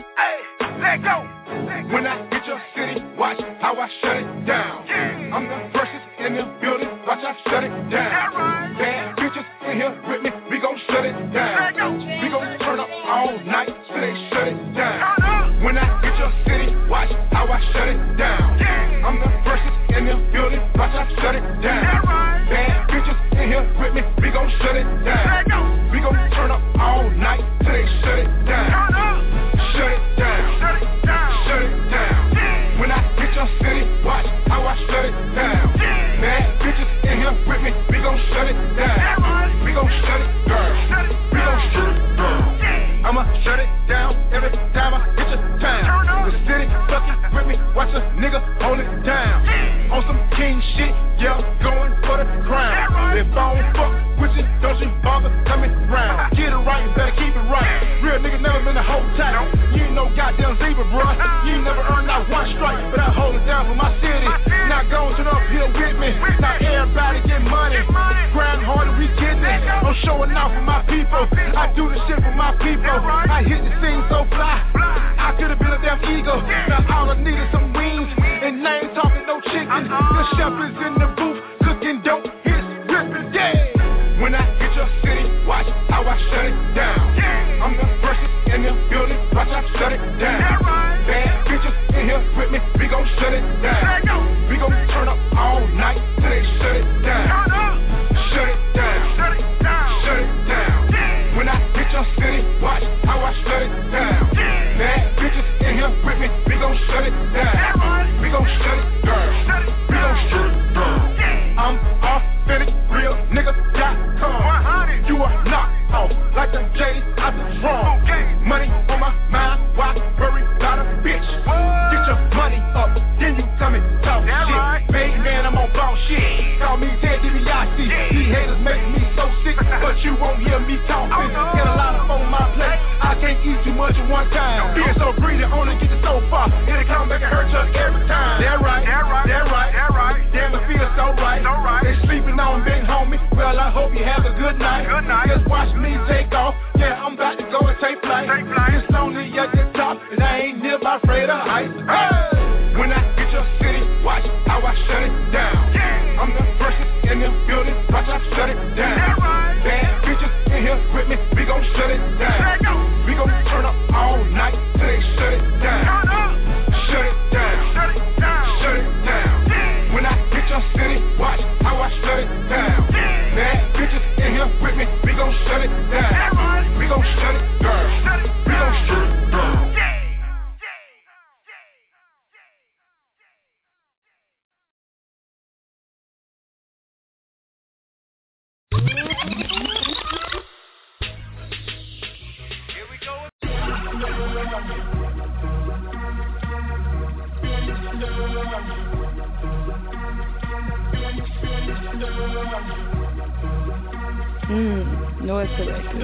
let go. When I hit your city, watch how I shut it down. I'm the first in the building, watch I shut it down. Bad bitches in here with me, we gon' shut it down. We gon' turn up all night till they shut it down. When I hit your city, watch how I shut it down. I'm the first in the building, watch I shut it down. Bad bitches in here with me, we gon' shut it down. We gon' turn up all night till they shut it down. Shut it down. Shut it down. When I hit your city, watch how I shut it down. Bad bitches in here with me, we gon' shut it down. We gon' shut it down. We gon' shut it down. I'ma shut it down every time I hit your town. The city fucking with me, watch a nigga hold it down. On some king shit, yeah, going for the crown. If I don't fuck with you, don't you bother coming round. Get it right, you better keep it right. Real nigga never been a whole time. You ain't no goddamn zebra, bro. You ain't never earned not one strike, but I hold it down for my city. Not going to the uphill with me. Not everybody get money. Grind hard and we getting it. I'm showing out for my people. I do the shit for my people. I hit the scene so fly. I could have been a damn eagle. Now all I need is some wings. And I ain't talking no chicken. The chef is in the booth cooking dope. Hits ripping, yeah. When I hit your city, watch how I shut it down. I'm the first in the building, watch I shut it down. Bad bitches in here with me, we gon' shut it down. We gon' turn up all night till they shut it down. Shut it down. Shut it down. When I hit your city, watch how I shut it down. Bad bitches in here with me, we gon' shut it down. We gon' shut it down. We gon' shut it down. I'm authentic, real nigga.com. You are knocked off like the J out the drum. Money on my mind, why worry about a bitch? Get your money up, then you come and talk shit. Big man, I'm on ball shit. Call me Ted DiBiase. These haters make me so sick, but you won't hear me talking. Get a lot of on my plate. I can't eat too much at one time. Being so greedy, only get it so far. It'll come back and hurt you every time. That right. Damn, it feels so right. They sleeping on big homie. Well, I hope you have a good night. Just watch me take off. Yeah, I'm about to go and take flight. It's lonely at the top, and I ain't never afraid of heights. Hey! When I hit your city, watch how I shut it down. I'm the first in the building, watch I shut it down. Bad bitches in here with me, we gon' shut it down. We gon' turn up all night till they shut it down. Shut it down. Shut it down. When I hit your city, watch how I shut it down. Bad bitches in here with me, we gon' shut it down. We gon' shut it down. We gon' shut it down. Noise Selector.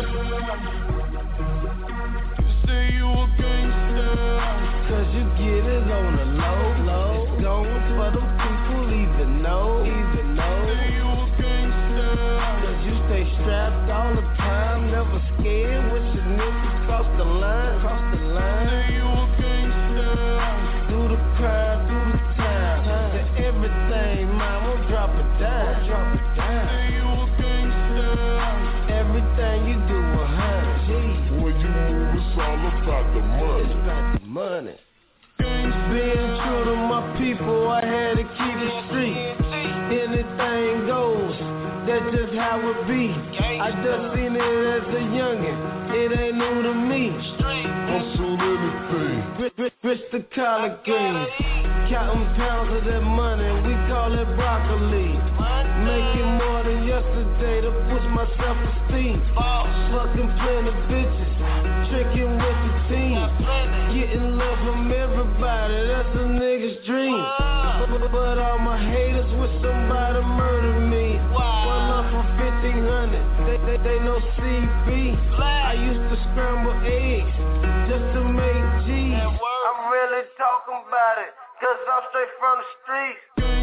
Say you a gangster, cause you get it on the low. It's going for them people even know. Say you a gangster, cause you stay strapped all the time, never scared with your niggas cross the line. Say you a gangster, do the crime, do the time, to everything, man, won't drop it down. Say you a gangster, everything you do 100. When you move, it's all about the money. It's about the money. Being true to my people, I had to keep it street. Anything goes, that's just how it be. I just seen it as a youngin', it ain't new to me. Hustle anything. Rich the collard greens, counting pounds of that money, we call it broccoli. Making more than yesterday to push my self-esteem. Fucking plenty bitches, tricking with the team. Getting love from everybody, that's a nigga's dream. But all my haters wish somebody murdered me. One up for 1,500, they know CB. I used to scramble eggs just to make G's. I'm really talking about it, cause I'm straight from the streets.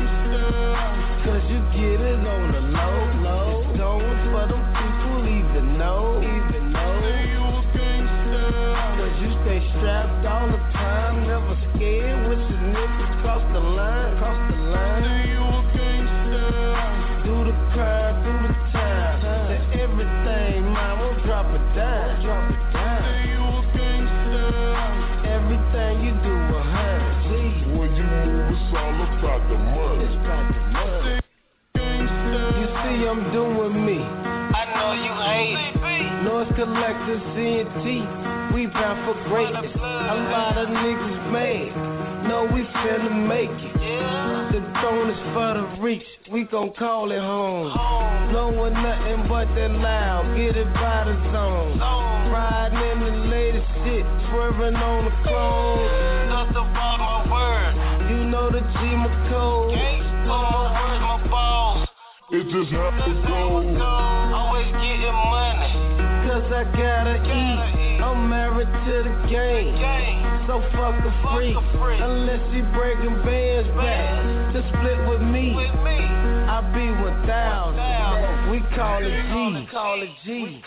Cause you get it on the low. Going for them people even know. Say you a gangster, cause you stay strapped all the time, never scared with your niggas cross the line. Say you a gangster, do the crime, do the time, to everything, man, won't drop it down. Say you a gangster, everything you do 100. When you move, it's all about the money. It's about the money. You see I'm doing me, I know you hate it. Noise Collector, CNT, we bound for greatness. A lot of niggas mad, know we finna make it. The throne is for the reach, we gon' call it home. Blowing nothing but that loud, get it by the zone. Riding in the latest shit, swerving on the clothes. Nothing about my word, you know the G my code. My words, my balls. It just how it goes. Always getting money, cause I gotta eat. I'm married to the game, so fuck a freak. Unless she breaking bands back to split with me, I be 1,000. We call it G.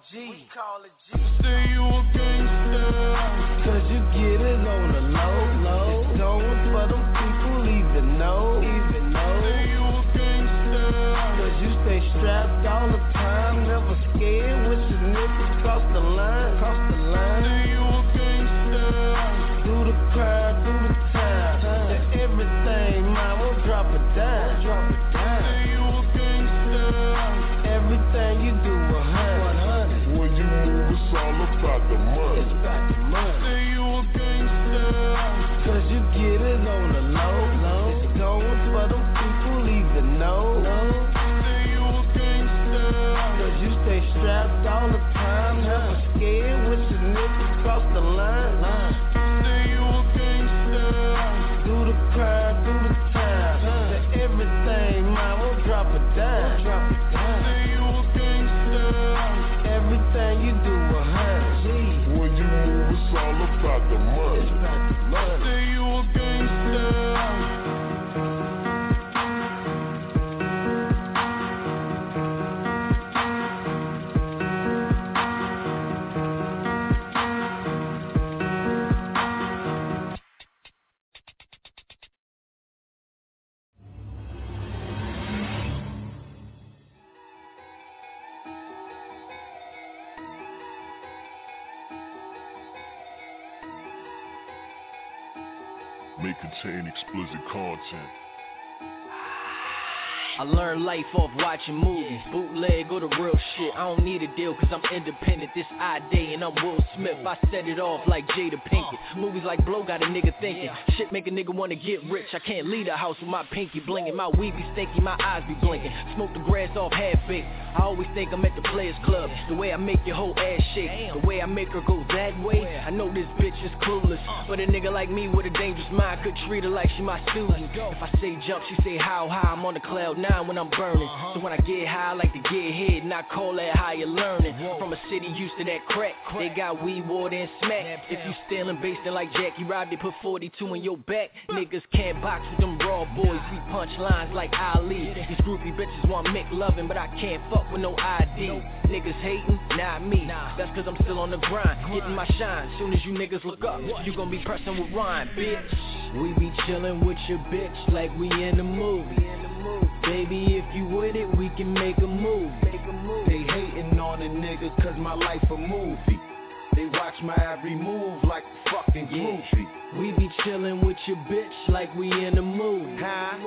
Say you a gangster, cause you get it on the low. It's going for them people even know. Say you a gangster, cause you stay strapped all the time, never scared with your niggas cross the line. Say you a gangster, do the crime, do the time, to everything, man, won't drop it down. Say you a gangster, everything you do 100. When you move, it's all about the money. It's about the money. Say you a gangster, cause you get it on the low. It's going for them people even know. Say you a gangster, cause you stay strapped all the time, never scared with your niggas cross the line. Say you a gangster, do the crime, do the time, to everything, man, won't drop it down. Say you a gangster, everything you do 100. When you move, it's all about the money. Say you a gangster. May contain explicit content. I learned life off watching movies, bootleg or the real shit. I don't need a deal cause I'm independent. This I-Day and I'm Will Smith. I set it off like Jada Pinkett. Movies like Blow got a nigga thinking. Shit make a nigga wanna get rich. I can't leave the house with my pinky blingin'. My weed be stinky, my eyes be blinking. Smoke the grass off half-baked. I always think I'm at the Players Club. The way I make your whole ass shake, the way I make her go that way. I know this bitch is clueless, but a nigga like me with a dangerous mind could treat her like she my student. If I say jump, she say how high. I'm on the cloud 9 when I'm burning. So when I get high, I like to get hit, and I call that higher learning. From a city used to that crack, they got weed, water, and smack. If you stealing, basting like Jackie Robby, put 42 in your back. Niggas can't box with them raw boys, we punch lines like Ali. These groupie bitches want McLovin', but I can't fuck with no ID. Niggas hating, not me, that's cause I'm still on the grind, getting my shine. Soon as you niggas look up, you gon' be pressing with Ryan, bitch. We be chillin' with your bitch like we in the movie. Baby, if you with it, we can make a move. They hating on a nigga cause my life a movie. They watch my every move like a fucking groupie. We be chillin' with your bitch like we in the mood.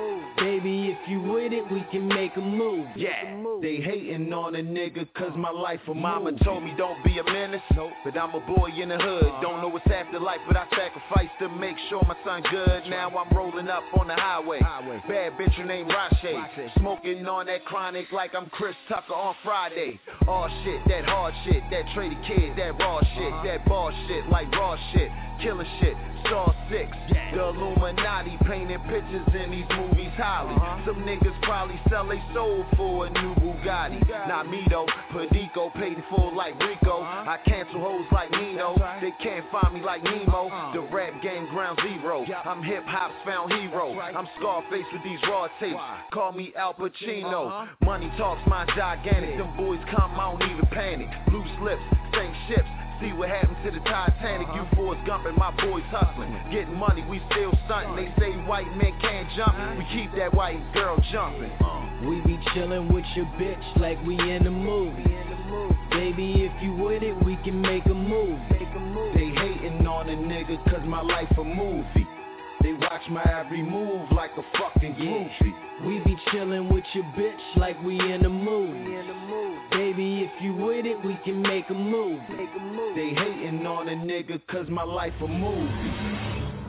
Baby, if you with it, we can make a move. Yeah, they hating on a nigga cause my life a Mama told me don't be a menace, but I'm a boy in the hood. Don't know what's afterlife, but I sacrifice to make sure my son good. Now I'm rolling up on the highway. Bad bitch named Rashay, smoking on that chronic like I'm Chris Tucker on Friday. All shit, that hard shit, that traded kid, that raw shit, that ball shit like raw shit, killer shit. Saw 6, the Illuminati painting pictures in these movies highly. Some niggas probably sell they soul for a new Bugatti. Not me though, Padico paid in full like Rico. I cancel hoes like Nino, they can't find me like Nemo. The rap game ground zero, I'm hip hop's found hero. I'm Scarface with these raw tapes, call me Al Pacino. Money talks, my gigantic, them boys come, I don't even panic. Loose lips, same ships. See what happened to the Titanic, you Forrest Gump and my boys hustling. Getting money, we still stunting. They say white men can't jump, we keep that white girl jumping. We be chillin' with your bitch like we in the movie. Baby, if you with it, we can make a move. They hating on a nigga cause my life a movie. They watch my every move like a fucking groupie. We be chillin' with your bitch like we in the mood. Baby, if you with it, we can make a move. They hating on a nigga cause my life a movie.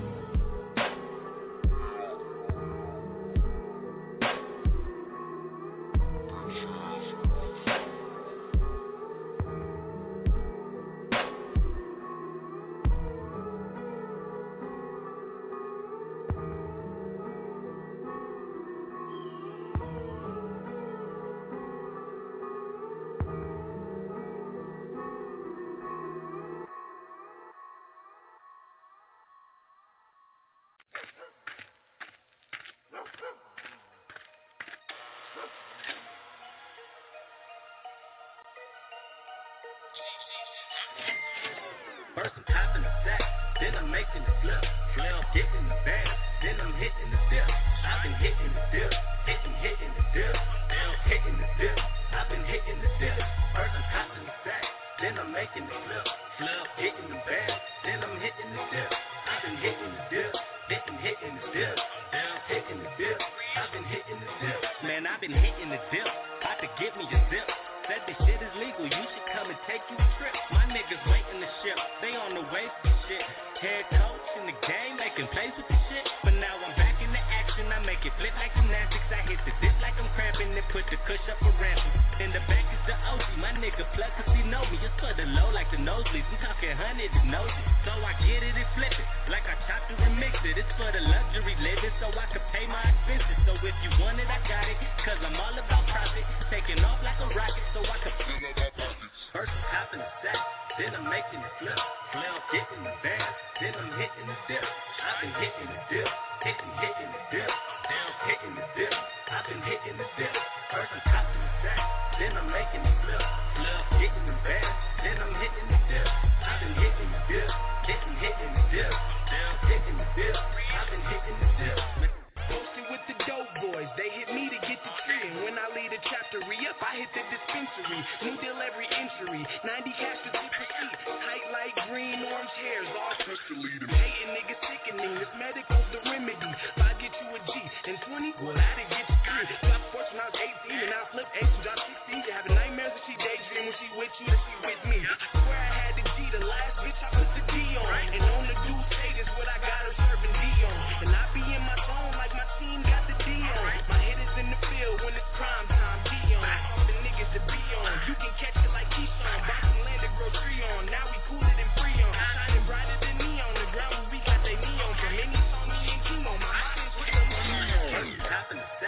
First I'm popping the sack, then I'm making the flip. Now I'm getting the bag, then I'm hitting the dip. I've been hitting the dip, hitting the dip. Now I'm hitting the dip, I've been hitting the dip. First I'm popping the sack, then I'm making the flip. Now I'm hitting the bag, then I'm hitting the dip. I've been hitting the dip, hitting the dip. Now I'm hitting the dip, I've been hitting the dip. Man, I've been hitting the dip, about to get me a zip. Said this shit is legal, you should come and take you a trip. My niggas waiting the ship, they on the way for shit. Head coach in the game, making plays with the shit. But now I'm back in the action, I make it flip like gymnastics. I hit the dip like I'm cramping, then put the cush up for ransom. In the back is the OG, my nigga plug cause he know me. It's for the low like the nosebleeds, we talking 100 and nosy. So I get it and flip it, like I chopped it and mixed it. It's for the luxury living, so I can pay my expenses. So if you want it, I got it, cause I'm all about profit. Taking off like a rocket, so I can fill up my pockets. First I'm hopping the sack, then I'm making the flip. Now I'm getting the bag, then I'm hitting the dip. I've been hitting the dip, hitting the dip. Now I'm hitting the dip, I've been hitting the dip. First I'm hopping the sack, then I'm making the flip. Now I'm getting the bag, then I'm hitting the dip. I've been hitting the dip, hitting the dip. Now I'm hitting the dip, I've been hitting the dip. Posted with the dope boys, they hit me to get the tree. And when I lead a chapter re-up, I hit the dispensary. New deal every entry, 90 cash to supersede. Tight light green, orange hairs, all crystally. Them hating niggas sickening, this medical's the remedy. If I get you a G and 20, well that'll get you 3. Got fortune when I was 18 and I flipped 8 to drop 16. You having nightmares when she daydream, when she with you, that she with me. Swear I had the G, the last bitch I put the D on. And on the dude say this what I got her serving D on. And I be in my zone like my team got the D on. My hitters in the field when it's prime time, D on. All the niggas to be on. You can catch it like Keyshawn. Boston land to grow tree on. Now we cooler than Freon. Shining brighter than neon. The ground where we got they neon. From any saw me and chemo. My mind is with the neon. First I'm hopping the sack,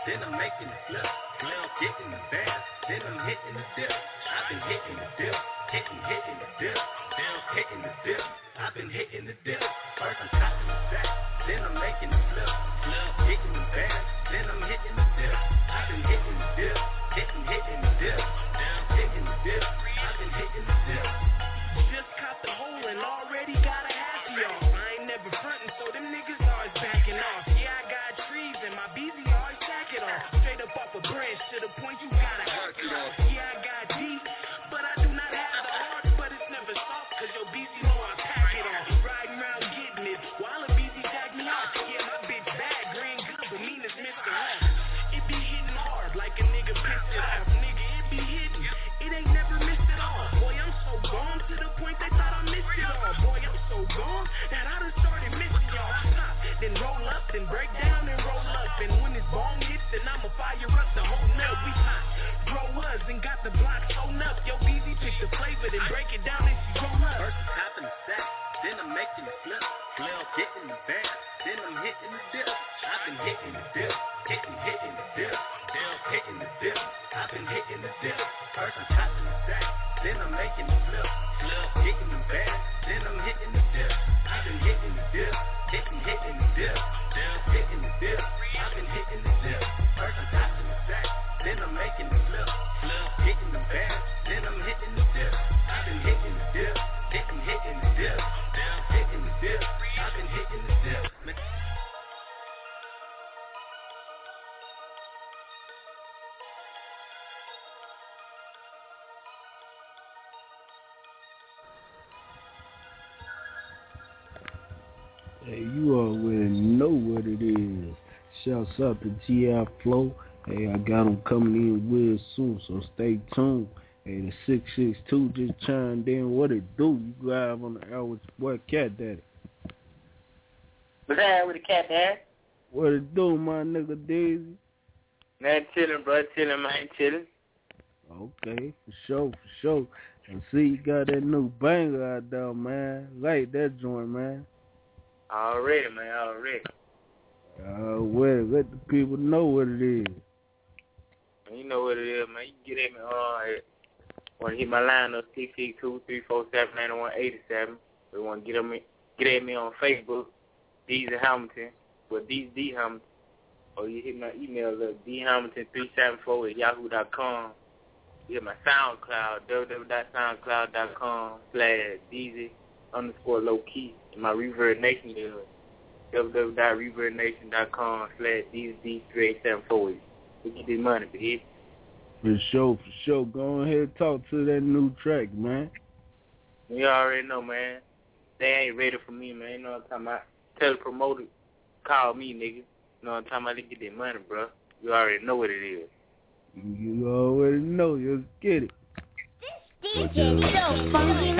then I'm making it flip. When I'm getting the bag, then I'm hitting the dip. I've been hitting the dip, hitting the dip. Then I'm hitting the dip, I've been hitting the dip. First I'm chopping the sack, then I'm making it flip. Hitting the bag, then I'm hitting the dip. I've been hitting the dip, hitting the dip. Then I'm hitting the dip, I've been hitting the dip. Just caught the hole and already got a half y'all. I ain't never frontin', so them niggas always backing off. Yeah, I got trees and my BZ always tack it off. Straight up off a branch to the point you gotta work it off. Yeah, I got deep, but I do not have the heart. But it's never soft, cause your BZ know I pack it off. Riding around getting it, while a BZ tag me off. Yeah, my bitch bad, green good, but mean as Mr. Hunt. It be hitting hard, like a nigga pissed it off. Nigga, it be hitting, it ain't never missed it all. Boy, I'm so gone to the point they thought I missed it all. Boy, I'm so gone that I done started missing y'all. I pop, then roll up, then break down and roll up. And when this bong hits, then I'ma fire up the whole nut. We pop, grow us and got the block sewn up. Yo, BZ pick the flavor, then break it down and she roll up. First I'm chopping the sack, then I'm making it flip. When I'm getting the bag, then I'm hitting the dip. I've been hitting the dip, hitting the dip. Then I'm hitting the dip, I've been hitting the dip. First I'm chopping the sack, then I'm making it flip. Hitting the bag, then I'm hitting the dip. I've been hitting the dip, hitting the dip. Then I'm hitting the dip, I've been hitting the dip. First I'm chopping the sack, then I'm making it flip. Hitting the bag, then I'm hitting the dip. I've been hitting the dip, hitting the dip. Then I'm hitting the dip, I've been hitting the dip. Hey, you already know what it is. Shouts out to G.I. Flow. Hey, I got them coming in real soon, so stay tuned. Hey, the 662 just chimed in. What it do? You live on the air with your boy Cat Daddy. What's that with the Cat Daddy? What it do, my nigga Daisy? Man, chillin', bro. Chillin', man. Chillin'. Okay, for sure. And see, you got that new banger out there, man. Like that joint, man. Already, man. Already. Let the people know what it is. You know what it is, man. You can get at me want to hit my line up, 662-347-9187. We want to get at me on Facebook, Deezy Hamilton, with D Hamilton. Or you hit my email up, dhamilton374@yahoo.com. You hit my SoundCloud, www.soundcloud.com/Deezy_lowkey. And my Reverb Nation is www.reverbnation.com/DeezyD3874. We get this money, bitch. For sure. Go ahead and talk to that new track, man. You already know, man. They ain't ready for me, man. You know what I'm talking about? Tell the promoter, call me, nigga. You know what I'm talking about? They get that money, bro. You already know what it is. You already know. Let's get it. This DJ so funky.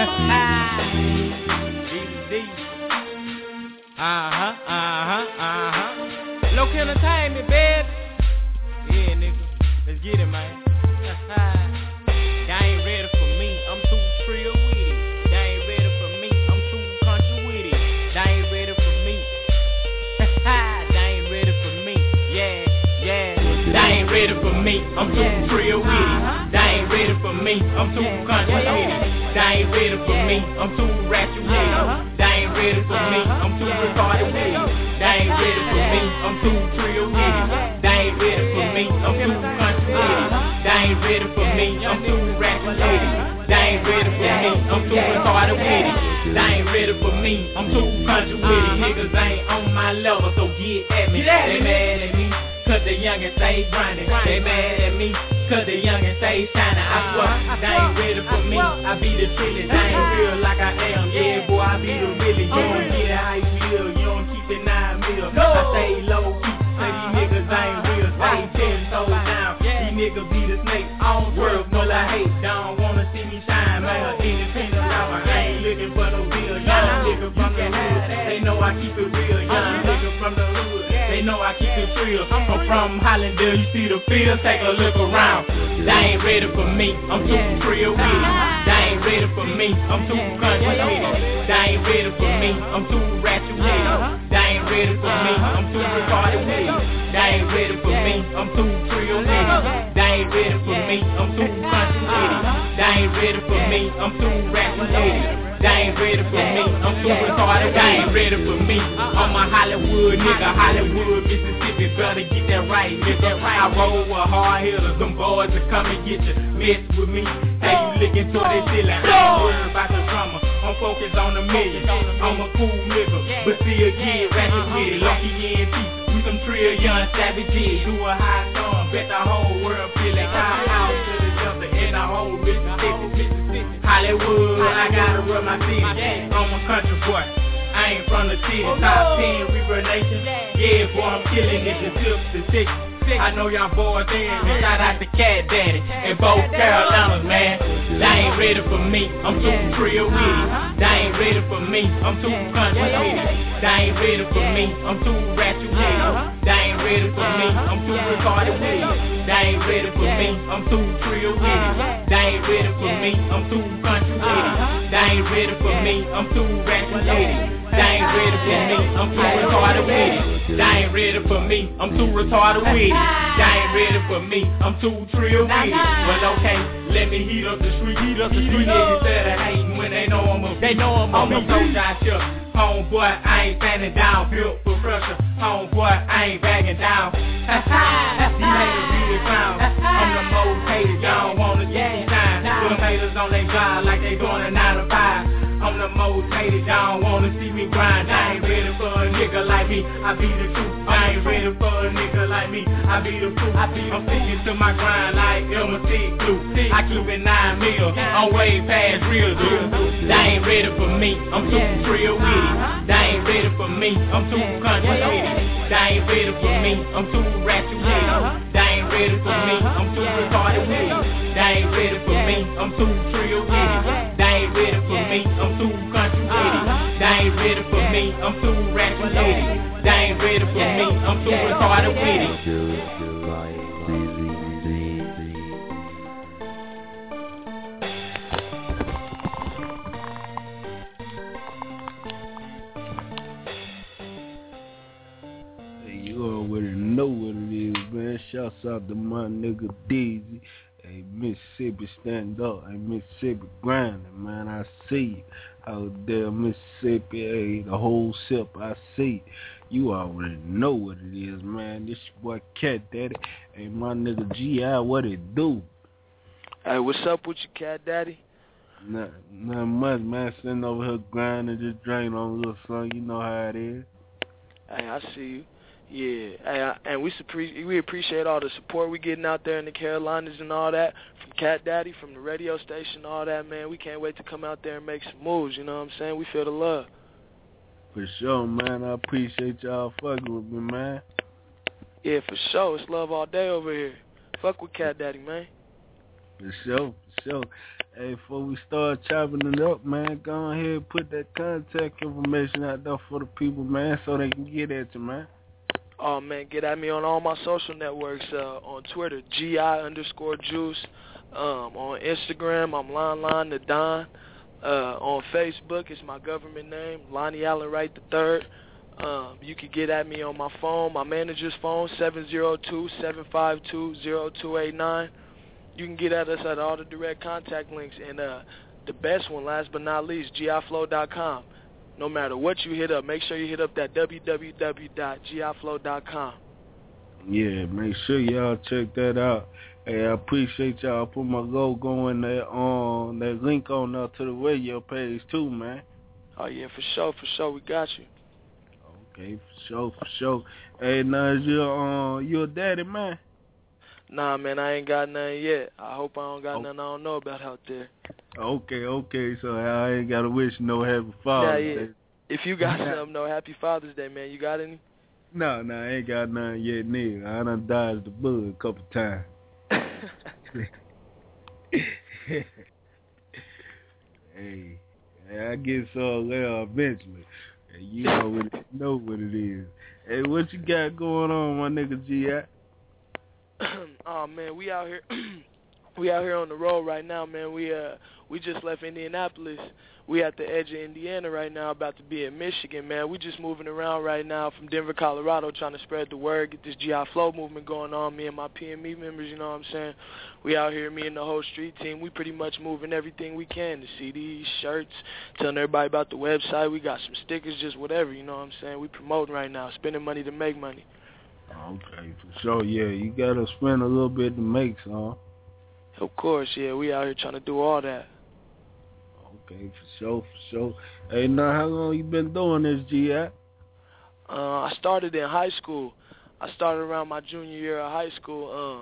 Low entertainment, baby. Yeah, nigga. Let's get it, man. Y'all ain't ready for me. I'm too trill with it. Y'all ain't ready for me. I'm too country with it. Y'all ain't ready for me. Y'all ain't ready for me. Yeah. Y'all ain't ready for me. I'm too trill with it. Y'all ain't ready for me. I'm too country with it. Y'all ain't ready for me. I'm too ratchet with it. Y'all ain't ready for me. I'm too retarded with it. Y'all ain't ready for me. I'm too trill with it. Y'all ain't ready for me. I'm too country with it. Y'all ain't ready for me. I'm too ratchet with it. Y'all ain't ready for me. I'm too retarded with it. Y'all ain't ready for me. I'm too country with it. Niggas ain't on my level, so get at me. They mad at me, cause the youngin' stay grinding. They mad at me, cause the youngin' stay shining. I swear, they ain't ready for me. I be the chillin', they ain't real like I am. Yeah, boy, I be the really. You don't get it how you feel, you don't keep it 9 mil. I stay low key, say these niggas ain't real. Stay 10 toes down, these niggas be the snake. I don't swerve, no I hate. They don't wanna see me shine, man. Independent rapper, I ain't looking for no deal. Young nigga from the hood, they know I keep it real. Young nigga from the hood, they know I keep it real. I'm from Hollandale, you see the field, take a look around. They ain't ready for me, I'm too trill with it. They ain't ready for me, I'm too country with it. They ain't ready for me, I'm too ratchet with it. They ain't ready for me, I'm too retarded with it. They ain't ready for me, I'm too trill with it. They ain't ready for me, I'm too country with it. They ain't ready for me, I'm too rapping with it. They ain't ready for me, I'm too retarded. They ain't ready for me, I'm a Hollywood nigga, Hollywood, Mississippi, better get that right, get that right. I roll with hard hitters, them boys will come and get you, mess with me. Hey, you looking toward that ceiling, I ain't worried about the drama, I'm focused on the million. I'm a cool nigga, but still get ratchet with it. Lucky ENT, we some trillion savages, do a high song, bet the whole world feel like I'm out to the delta in the whole Mississippi. Hollywood, I gotta rub my city. I'm a country boy, I ain't from the city. Top 10 Reaper Nation, yeah boy I'm killing it. The tips, the six. I know y'all boys in, man. Shout out to Cat Daddy and both Carolinas, man. They ain't ready for me, I'm too trill with it. They ain't ready for me, I'm too country with it. They ain't ready for me, I'm too ratchet with it. They ain't ready for me, I'm too retarded with it. They ain't ready for me, I'm too trill with it. They ain't ready for me, I'm too country with it. They ain't ready for me, I'm too ratchet with it. They ain't ready for me, I'm too retarded with it. They ain't ready for me, I'm too retarded with it. They ain't ready for me, I'm too trill with it. Well okay, let me heat up the street, yeah, instead of hating when they know I'm a pro-shot ship. Homeboy, I ain't standing down, built for pressure. Homeboy, I ain't backing down. These haters be the clown. I'm the most hated, y'all don't wanna see me shine. Them haters on their job like they doing a 9 to 5. I'm the most hated, y'all don't wanna see me grind. I ain't ready for a nigga like me, I be the truth. I ain't ready for a nigga like me, I be the proof. I'm sticking to my grind like Elmer T. Glue. I keep it 9 mil, I'm way past real dude. They ain't ready for me, I'm too trill with it. They ain't ready for me, I'm too country with it. They ain't ready for me, I'm too ratchet with it. They ain't ready for me, I'm too retarded with it. They ain't ready for me, I'm too trill with it. They ain't ready for me, I'm too country with it. They ain't ready for me, I'm too ratchet with it. They ain't ready for me, I'm too retarded with it. You already know what it is, man. Shouts out to my nigga Deezy. Hey, Mississippi stand up. Hey, Mississippi grinding, man. I see you out there, Mississippi. Hey, the whole sip, I see you. Already know what it is, man. This your boy Cat Daddy. Hey, my nigga G.I., what it do? Hey, what's up with you, Cat Daddy? Not much, man. Sitting over here grinding, just drinking on a little something. You know how it is. Hey, I see you. Yeah, hey, and we appreciate all the support we getting out there in the Carolinas and all that from Cat Daddy, from the radio station, all that, man. We can't wait to come out there and make some moves, you know what I'm saying? We feel the love. For sure, man. I appreciate y'all fucking with me, man. Yeah, for sure. It's love all day over here. Fuck with Cat Daddy, man. For sure. Hey, before we start chopping it up, man, go ahead and put that contact information out there for the people, man, so they can get at you, man. Oh, man, get at me on all my social networks, on Twitter, GI_Juice. On Instagram, I'm Lon the Don. On Facebook, it's my government name, Lonnie Allen Wright III. You can get at me on my phone, my manager's phone, 702-752-0289. You can get at us at all the direct contact links. And the best one, last but not least, giflow.com. No matter what you hit up, make sure you hit up that www.giflow.com. Yeah, make sure y'all check that out. Hey, I appreciate y'all. Put my logo in there on that link on there to the radio page too, man. Oh yeah, for sure, we got you. Okay, for sure. Hey, now is you a daddy, man? Nah, man, I ain't got nothing yet. I hope I don't got nothing I don't know about out there. Okay, so I ain't gotta wish no happy Father's Day. If you got something, no, happy Father's Day, man. You got any? No, I ain't got nothing yet, nigga. I done dodged the bullet a couple times. Hey, I get so there eventually. Hey, you already know what it is. Hey, what you got going on, my nigga G.I.? Oh, man, we out here We out here on the road right now, man. We just left Indianapolis. We at the edge of Indiana right now, about to be in Michigan, man. We just moving around right now from Denver, Colorado, trying to spread the word, get this GI Flow movement going on. Me and my PME members, you know what I'm saying? We out here, me and the whole street team. We pretty much moving everything we can, the CDs, shirts, telling everybody about the website. We got some stickers, just whatever, you know what I'm saying? We promoting right now, spending money to make money. Okay, for sure, yeah. You got to spend a little bit to make some. Of course, yeah. We out here trying to do all that. Okay, for sure. Hey, now, how long you been doing this, G.I.? I started in high school. I started around my junior year of high school.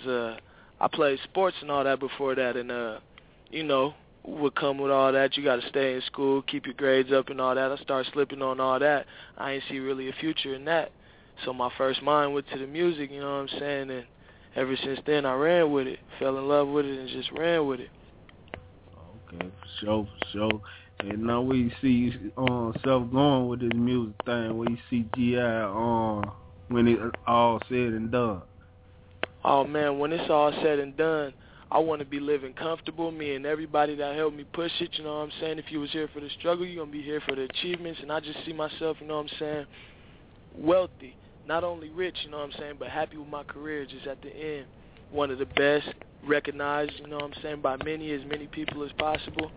I played sports and all that before that, and you know, would come with all that. You got to stay in school, keep your grades up and all that. I started slipping on all that. I ain't see really a future in that. So my first mind went to the music, you know what I'm saying? And ever since then, I ran with it, fell in love with it, and just ran with it. Okay, for sure. And now where you see yourself going with this music thing, where you see G.I. when it's all said and done? Oh, man, when it's all said and done, I want to be living comfortable, me and everybody that helped me push it, you know what I'm saying? If you was here for the struggle, you're going to be here for the achievements, and I just see myself, you know what I'm saying, wealthy. Not only rich, you know what I'm saying, but happy with my career just at the end. One of the best, recognized, you know what I'm saying, by as many people as possible.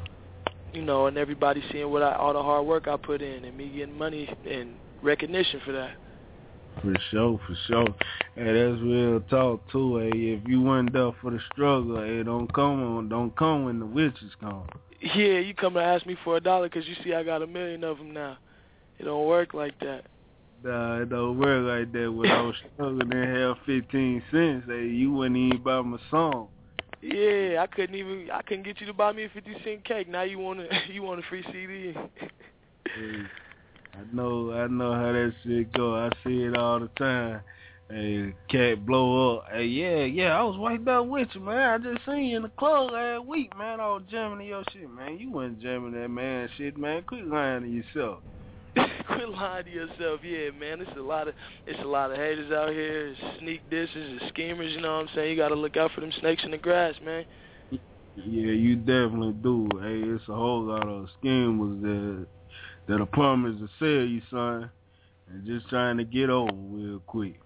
You know, and everybody seeing all the hard work I put in, and me getting money and recognition for that. For sure. Hey, that's real talk too. Hey, if you weren't there for the struggle, hey, don't come when the witches come. Yeah, you come to ask me for $1 because you see I got 1 million of them now. It don't work like that. Nah, it don't work like that. When I was struggling and have 15 cents, hey, you wouldn't even buy my song. Yeah, I couldn't get you to buy me a 50-cent cake. Now you want a free CD. Hey, I know how that shit go. I see it all the time. Hey, cat blow up. Hey, yeah, I was wiped out with you, man. I just seen you in the club last week, man. I was jamming to your shit, man. You wasn't jamming that man shit, man. Quit lying to yourself. Quit lying to yourself, yeah, man. It's a lot of haters out here. It's sneak disses, it's schemers. You know what I'm saying? You gotta look out for them snakes in the grass, man. Yeah, you definitely do. Hey, it's a whole lot of schemers that are promised to sell you, son, and just trying to get over real quick.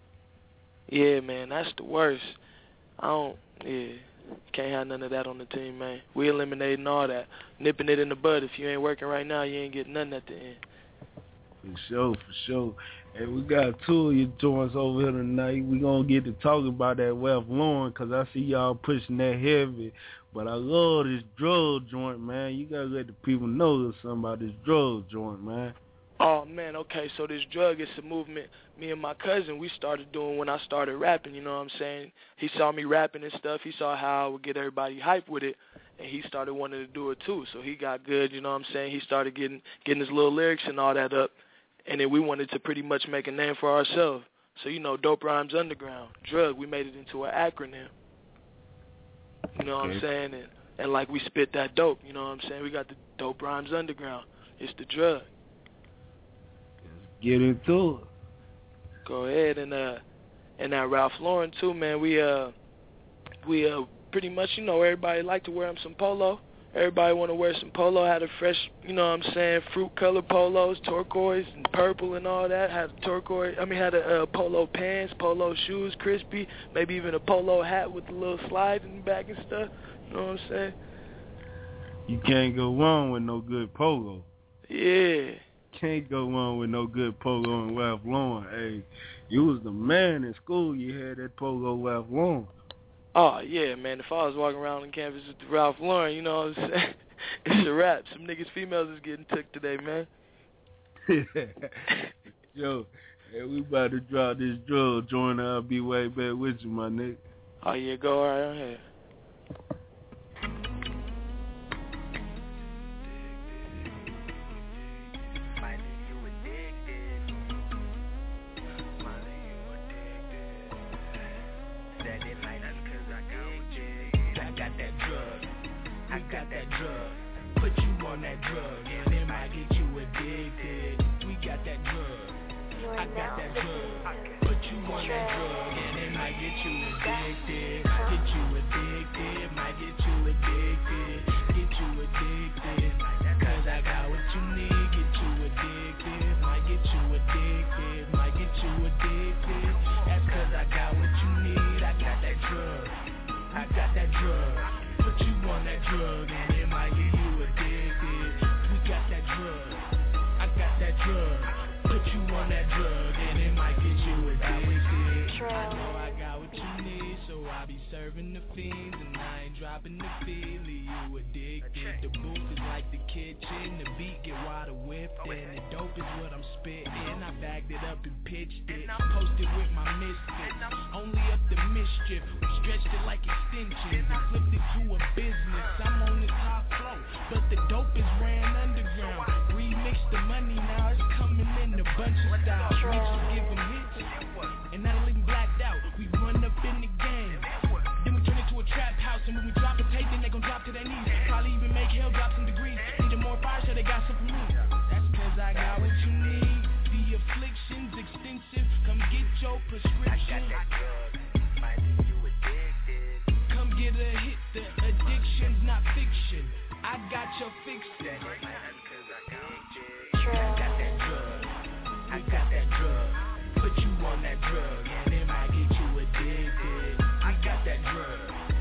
Yeah, man, that's the worst. Can't have none of that on the team, man. We eliminating all that, nipping it in the bud. If you ain't working right now, you ain't getting nothing at the end. For sure. Hey, we got 2 of your joints over here tonight. We gonna get to talking about that Ralph Lauren, because I see y'all pushing that heavy. But I love this drug joint, man. You gotta let the people know something about this drug joint, man. Oh, man, okay, so this drug is a movement me and my cousin, we started doing when I started rapping, you know what I'm saying? He saw me rapping and stuff. He saw how I would get everybody hyped with it, and he started wanting to do it too. So he got good, you know what I'm saying? He started getting his little lyrics and all that up, and then we wanted to pretty much make a name for ourselves. So, you know, Dope Rhymes Underground, drug, we made it into an acronym. You know what I'm saying? And like we spit that dope, you know what I'm saying? We got the Dope Rhymes Underground. It's the drug. Get into it. Go ahead. And that Ralph Lauren too, man. We pretty much, you know, everybody like to wear them some polo. Everybody want to wear some polo. Had a fresh, you know what I'm saying, fruit color polos, turquoise and purple and all that. Had a polo pants, polo shoes, crispy, maybe even a polo hat with the little slides in the back and stuff. You know what I'm saying? You can't go wrong with no good polo. Yeah. Can't go wrong with no good polo and Ralph Lauren. Hey, you was the man in school. You had that polo Ralph Lauren. Oh, yeah, man. If I was walking around on campus with the Ralph Lauren, you know what I'm saying? It's a wrap. Some niggas, females is getting took today, man. Yo, hey, we about to drop this drug joint. I'll be right back with you, my nigga. Oh, yeah, go right on ahead. Got that drug, put you on that drug, and it might get you addicted. We got that drug, I got that drug, put you on that drug, and it might get you addicted. Get you addicted. I be serving the fiends and I ain't dropping the feeling. You addicted. The booth is like the kitchen. The beat get water whipped and the dope is what I'm spitting. I bagged it up and pitched it. Posted with my misfits. Only up the mischief. We stretched it like extensions and flipped it to a business. I'm on the top floor, but the dope is ran underground. Remix the money now, it's coming in a bunch of styles. We just give them hits, and now they looking blacked out. We run up in the game, then we turn it to a trap house. And when we drop a tape, then they gon' drop to their knees. Probably even make hell drop some degrees. Needed more fire, so they got some for me. That's cause I got what you need. The affliction's extensive. Come get your prescription. Come get a hit. The addiction's not fiction. I got your fix. I got that drug, put you on that drug, and it might get you addicted. I got that drug,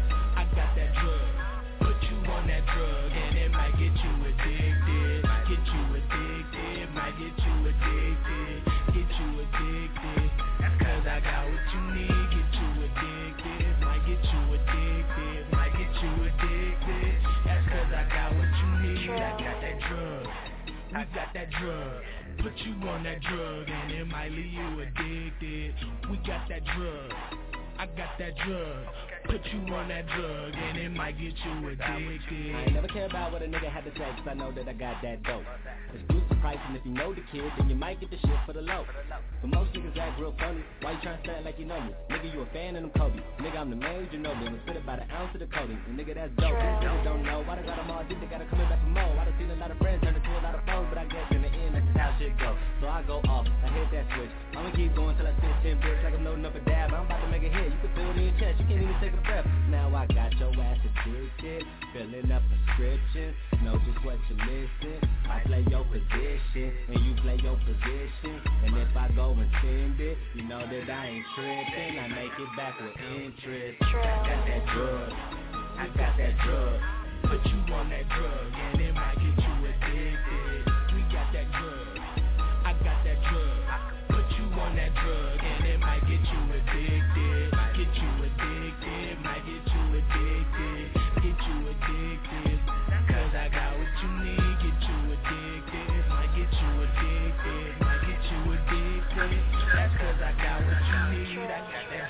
put you on that drug, and it might get you addicted. Get you addicted, might get you addicted. Get you addicted, that's cause I got what you need. Get you addicted, might get you addicted, might get you addicted. That's cause I got what you need. I got that drug, I got that drug. Put you on that drug and it might leave you addicted. We got that drug, I got that drug. Put you on that drug and it might get you addicted. I ain't never care about what a nigga had to say, cause I know that I got that dope. Exclusive price, and if you know the kid, then you might get the shit for the low. But most niggas act real funny, why you tryna stand like you know me? Nigga, you a fan of them Kobe. Nigga, I'm the man, you know me. I'm spit it by the ounce of the codeine. And nigga, that's dope. These niggas don't know why they got them all deep, they gotta come back for more. I done seen a lot of friends turn into a lot of foes, but I guess in the end, that's just how shit go. So I go off, I hit that switch. I'ma keep going till I spend 10 bricks like I'm loading up a dab. I'm about to make a hit, you can feel it in your chest, you can't even take a breath. Now I got your ass addicted, filling up prescriptions, know just what you're missing. I play your position, and you play your position. And if I go and send it, you know that I ain't tripping. I make it back with interest. I got that drug, I got that drug. Put you on that drug, and it might get you addicted. We got that drug, I got that drug. Put you on that drug, and it might get you addicted. Get you addicted, might get you addicted. Get you addicted, cause I got what you need. Get you addicted, might get you addicted. Might get you addicted, that's cause I got what you need. I got that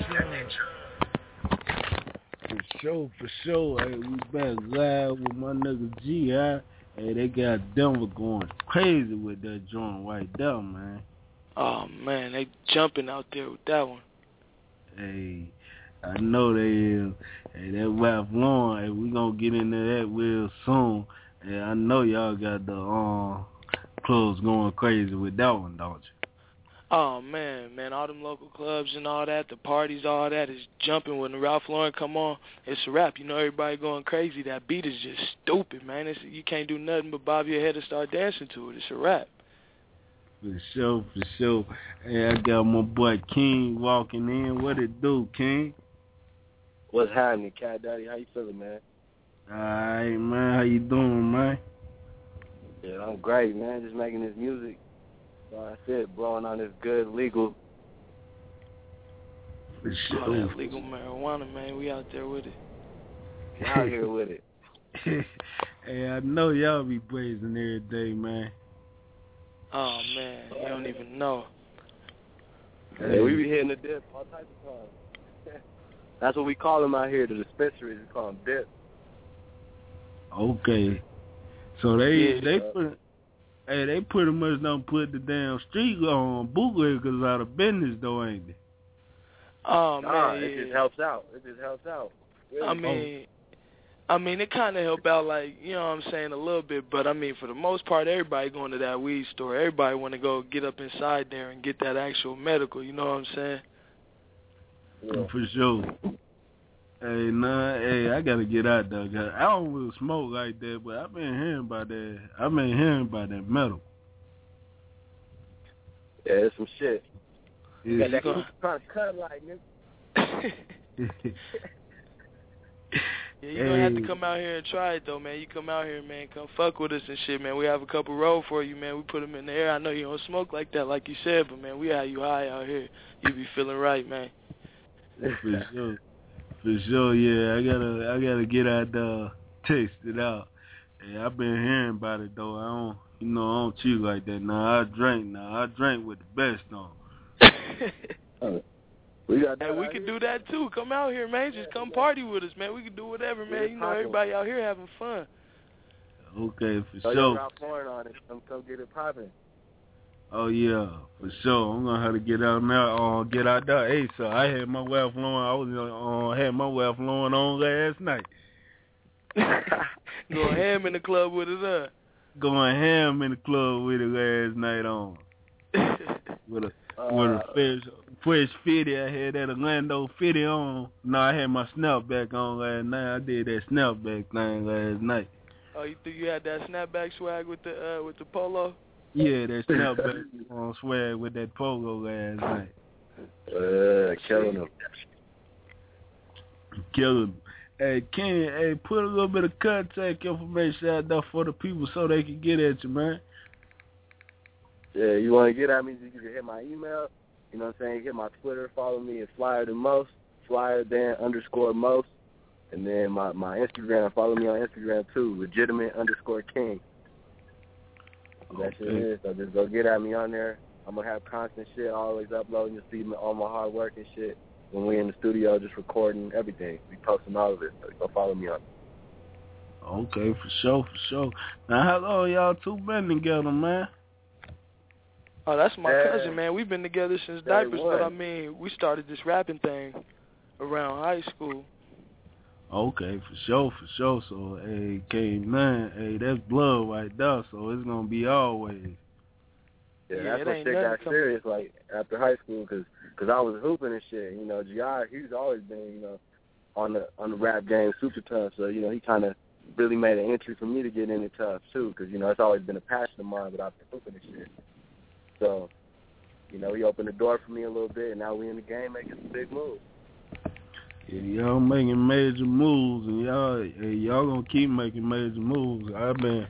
drug. For sure. Hey, we back live with my nigga G.I. Hey, they got Denver going crazy with that joint right there, man. Oh, man, they jumping out there with that one. Hey, I know they is. Hey, that Ralph Lauren, hey, we gonna get into that real soon. Hey, I know y'all got the clubs going crazy with that one, don't you? Oh, man, all them local clubs and all that, the parties, all that is jumping. When the Ralph Lauren come on, it's a wrap. You know, everybody going crazy. That beat is just stupid, man. You can't do nothing but bob your head and start dancing to it. It's a wrap. For sure. Hey, I got my boy King walking in. What it do, King? What's happening, Cat Daddy? How you feeling, man? Alright, man. How you doing, man? Yeah, I'm great, man. Just making this music. So that's it, blowing on this good legal. For sure. All that legal marijuana, man. We out there with it. Out here with it. Hey, I know y'all be blazing every day, man. Oh, man, you don't even know. Hey, we be hitting the dip all types of times. That's what we call them out here, the dispensaries. We call them dip. Okay. So they pretty much done put the damn street on bootleggers out of business, though, ain't they? Oh, man, it just helps out. Really. I mean, it kind of help out, like, you know what I'm saying, a little bit. But, I mean, for the most part, everybody going to that weed store. Everybody want to go get up inside there and get that actual medical, you know what I'm saying? Yeah. For sure. Hey, I got to get out there. I don't really smoke like that, but I've been hearing about that. Metal. Yeah, it's some shit. Yeah. Got that trying to cut like, nigga. Yeah, you gonna have to come out here and try it, though, man. You come out here, man. Come fuck with us and shit, man. We have a couple roll for you, man. We put them in the air. I know you don't smoke like that, like you said, but, man, we have you high out here. You be feeling right, man. For sure. For sure, yeah. I gotta get out there, test it out. Yeah, I've been hearing about it though. I don't cheat like that. Nah, I drink with the best on. We can do that too. Come out here, man. Just come party with us, man. We can do whatever, man. You know, everybody out here having fun. Okay, for so sure. You got porn on it. Come get it popping. Oh yeah, for sure. I'm gonna have to get out now. Get out there. Hey, so I had my wife flowing. Had my wife flowing on last night. Going ham in the club with us, huh? Going ham in the club with it last night on. with a fresh fitty. I had that Orlando fitty on. No, I had my snapback on last night. I did that snapback thing last night. Oh, you think you had that snapback swag with the polo? Yeah, that snapback on swag with that polo last night. Killing them. Hey, Ken, put a little bit of contact information out there for the people so they can get at you, man. Yeah, you want to get at me, you can hit my email. You know what I'm saying? Hit my Twitter, follow me at FlyerThanMost, _Most. And then my Instagram, follow me on Instagram too, legitimate_king. That shit is. So just go get at me on there. I'm going to have constant shit, always uploading. You'll see all my hard work and shit. When we in the studio, just recording everything. We posting all of it. So go follow me on it. Okay, for sure. Now, how long y'all two been together, man? Oh, that's my cousin, man. We've been together since diapers, but I mean, we started this rapping thing around high school. Okay, for sure. So, hey, K9, hey, that's blood right there, so it's going to be always. Yeah, that's when shit got serious, like, after high school, because I was hooping and shit. You know, G.I., he's always been, you know, on the rap game super tough, so, you know, he kind of really made an entry for me to get into tough, too, because, you know, it's always been a passion of mine, but I've been hooping and shit. So, you know, he opened the door for me a little bit, and now we in the game making some big moves. Yeah, y'all making major moves, and y'all gonna keep making major moves. I've been,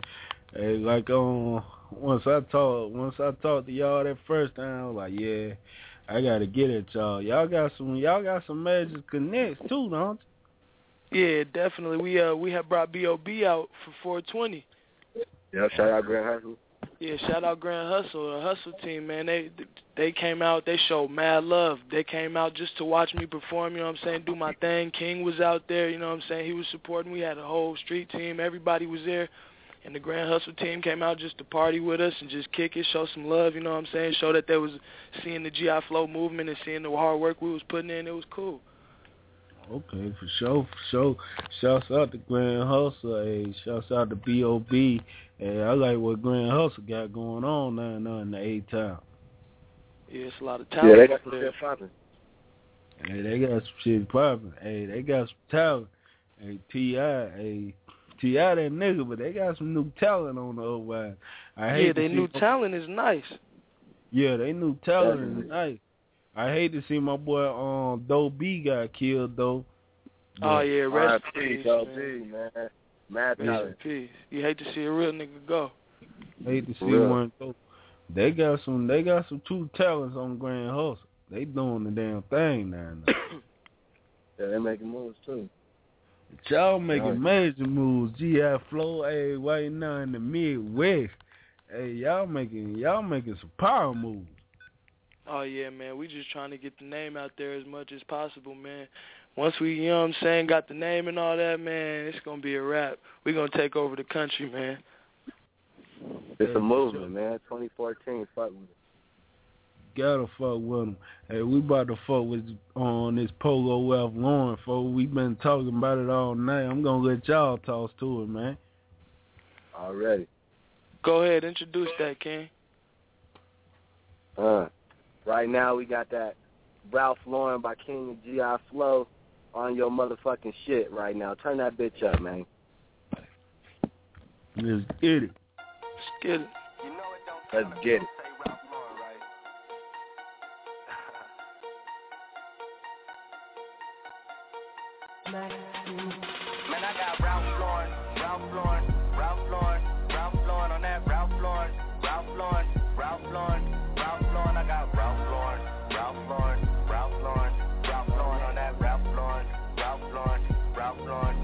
once I talked to y'all that first time, I was like, yeah, I gotta get at y'all. Y'all got some major connects too, don't you? Yeah, definitely. We have brought B.O.B. out for 420. Yeah, shout out Grand Hustle. Yeah, shout out Grand Hustle, the Hustle team, man. They came out, they showed mad love. They came out just to watch me perform, you know what I'm saying, do my thing. King was out there, you know what I'm saying, he was supporting. We had a whole street team, everybody was there. And the Grand Hustle team came out just to party with us and just kick it, show some love, you know what I'm saying, show that they was seeing the G.I. Flow movement and seeing the hard work we was putting in. It was cool. Okay, for sure. Shouts out to Grand Hustle, hey, shouts out to B.O.B. Hey, I like what Grand Hustle got going on now in the A-Town. Yeah, it's a lot of talent. Yeah, they got some shit popping. Hey, they got some shit popping. Hey, they got some talent. Hey, T.I., that nigga, but they got some new talent on the other side. Their new talent is nice. Yeah, they new talent is nice. I hate to see my boy Doe B got killed though. Oh yeah, rest in peace, Doe B, man. Mad talent. Peace. You hate to see a real nigga go. Hate to see one go. They got some true talents on Grand Hustle. They doing the damn thing now. Yeah, they making moves too. Y'all making major moves. G.I. Flow, hey, right now in the Midwest. Hey, y'all making some power moves. Oh, yeah, man. We just trying to get the name out there as much as possible, man. Once we, you know what I'm saying, got the name and all that, man, it's going to be a wrap. We're going to take over the country, man. It's a movement, man. 2014, fuck with it. Gotta fuck with them. Hey, we about to fuck with on this Polo F. Lauren, folks. We been talking about it all night. I'm going to let y'all toss to it, man. Already. Go ahead. Introduce that, King. Right now we got that Ralph Lauren by King and G.I. Flow on your motherfucking shit right now. Turn that bitch up, man. Let's get it. Let's get it. Man, I got Ralph Lauren on that Ralph Lauren. I got Ralph Lauren on that Ralph Ralph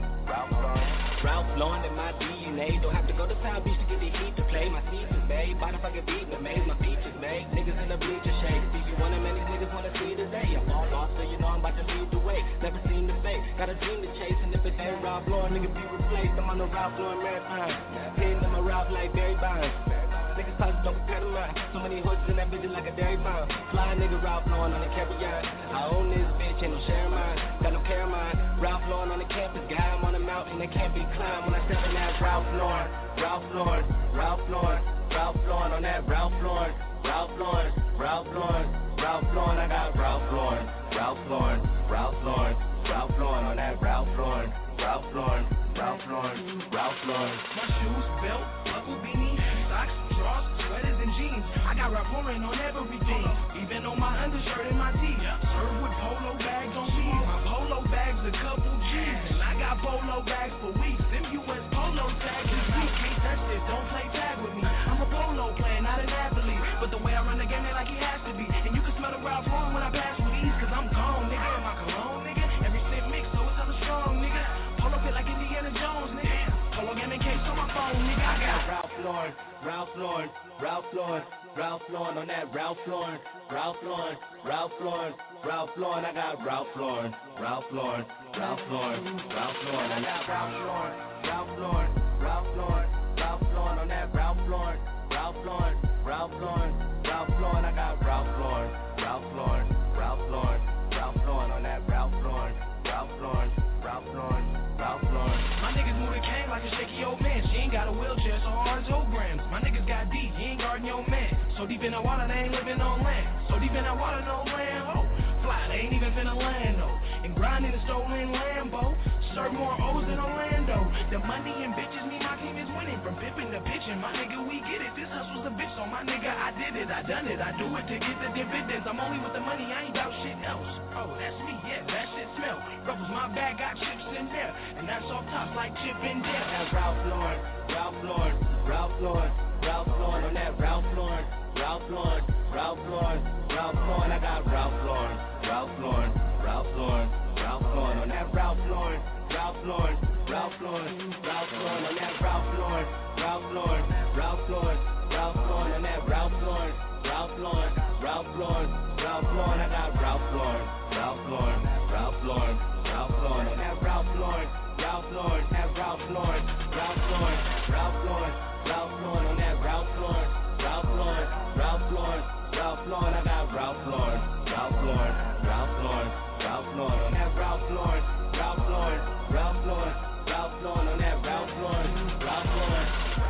Lauren in my DNA. Don't have to go to South Beach to get the heat to play. My seats is made, by the fucking beat that made my features made. Niggas in the bleacher shade. See you want 'em and these niggas wanna see today. I'm all off, so you know I'm about to lead the way. Never seen the fake, got a dream to chase. And if it ain't Ralph Lauren, nigga be replaced. I'm on the Ralph Lauren marathon. Hitting them a Ralph like Barry Bonds. Niggas talk don't compare to mine. So many horses in that bitch like a dairy farm. Fly nigga Ralph Lauren on the Caribbean. I own this bitch, ain't no share mine. Got no care of mine. Ralph Lauren on the campus, guy I'm on the mountain that can't be climbed. When I step in that Ralph Lauren, Ralph Lauren, Ralph Lauren, Ralph Lauren on that Ralph Lauren, Ralph Lauren, Ralph Lauren, Ralph Lauren. I got Ralph Lauren, Ralph Lauren, Ralph Lauren, Ralph Lauren on that Ralph Lauren, Ralph Lauren, Ralph Lauren, Ralph Lauren. My shoes, belt, buckle, beanie, socks, drawers, sweaters, and jeans. I got Ralph Lauren on everything, even on my undershirt and my tee. Served with polo bags on me. My polo bags a couple G's, and I got polo bags for weeks. Them U.S. polo tags is weak. Can't touch this, don't play tag with me. I'm a polo player, not an athlete, but the way I run the game, they like he has to be. And you can smell the Ralph Lauren when I pass with ease, cause I'm gone, nigga. And my cologne, nigga. Every scent mix, so it's hella strong, nigga. Polo fit like Indiana Jones, nigga. Polo game in case on my phone, nigga. I got Ralph Lauren, Ralph Lauren, Ralph Lauren, Ralph Lauren on that Ralph Lauren, Ralph Lauren, Ralph Lauren, Ralph Lauren. I got Ralph Lauren, Ralph Lauren, Ralph Lauren, Ralph Lauren on that Ralph Lauren, Ralph Lauren, Ralph Lauren, Ralph Lauren on that Ralph Lauren, Ralph Lauren, Ralph Lauren, Ralph Lauren. I got Ralph Lauren, Ralph Lauren, Ralph Lauren, Ralph Lauren on that Ralph Lauren, Ralph Lauren, Ralph Lauren, Ralph Lauren. My niggas move the cane like a shaky old man. She ain't got a wheelchair, so hard as grams. My niggas got deep, you ain't guarding your man. So deep in the water, they ain't living on land. So deep in that water, no land, ho. Fly, they ain't even finna land, though. And grind in a stolen Lambo. Serve more O's than Orlando. The money and bitches mean my team is winning. From pimping to pitching, my nigga, we get it. This hustle's a bitch, so my nigga, I did it. I done it, I do it to get the dividends. I'm only with the money, I ain't about shit else. Oh, that's me, yeah, that shit smell. Ruffles my bag, got chips in there. And that's off top like Chip and Dale. That's Ralph Lauren, Ralph Lauren, Ralph Lauren, Ralph Lauren on that Ralph Lauren, Ralph Lauren, Ralph Lauren, Ralph Lauren. I got Ralph Lauren, Ralph Lauren, Ralph Lauren, Ralph Lauren on that Ralph Lauren, Ralph Lauren, Ralph Lauren, Ralph Lauren on that Ralph Lauren, Ralph Lauren, Ralph Lauren, Ralph Lauren on that Ralph Lauren, Ralph Lauren, Ralph Lauren, Ralph Lauren. I got Ralph Lauren, Ralph Lauren, Ralph Lauren, Ralph Lauren on that Ralph Lauren, Ralph Lauren, that Ralph Lauren, Ralph Lauren, Ralph Lauren, Ralph Lauren on that Ralph Lauren, Ralph Lauren, Ralph Lauren, Ralph Lauren. I got Ralph Lauren, Ralph Lauren, Ralph Lauren, Ralph Lauren on that Ralph Lauren, Ralph Lauren, Ralph Lauren, Ralph Lauren on that Ralph Lauren, Ralph Lauren.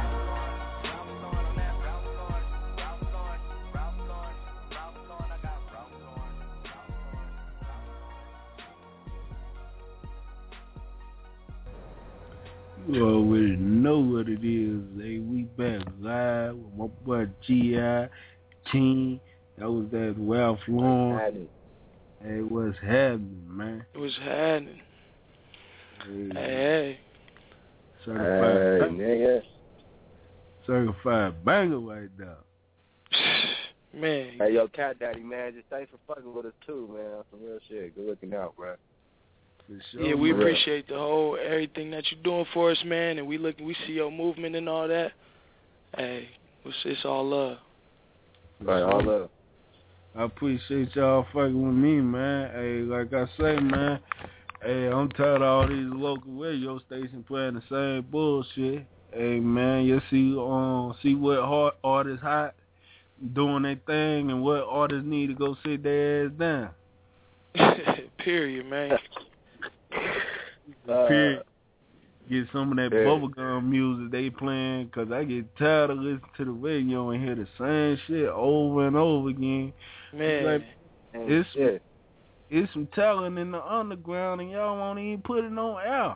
You already know what it is. Hey, we back live with my boy G.I. King. That was that Ralph Lauren. Hey, what's happening, man? What's happening? Hey. Certified, nigga. Certified banger right now. Man. Hey, yo, Cat Daddy, man, just thanks for fucking with us too, man. Some real shit. Good looking out, bro. Sure, yeah, we appreciate the whole everything that you're doing for us, man, and we see your movement and all that. Hey, it's all love. Right, all love. I appreciate y'all fucking with me, man. Hey, like I say, man, hey, I'm tired of all these local radio stations playing the same bullshit. Hey, man, you see what artists hot doing their thing and what artists need to go sit their ass down. Period, man. Period. Get some of that bubblegum music they playing, because I get tired of listening to the radio and hear the same shit over and over again. Man. It's some talent in the underground and y'all won't even put it on air.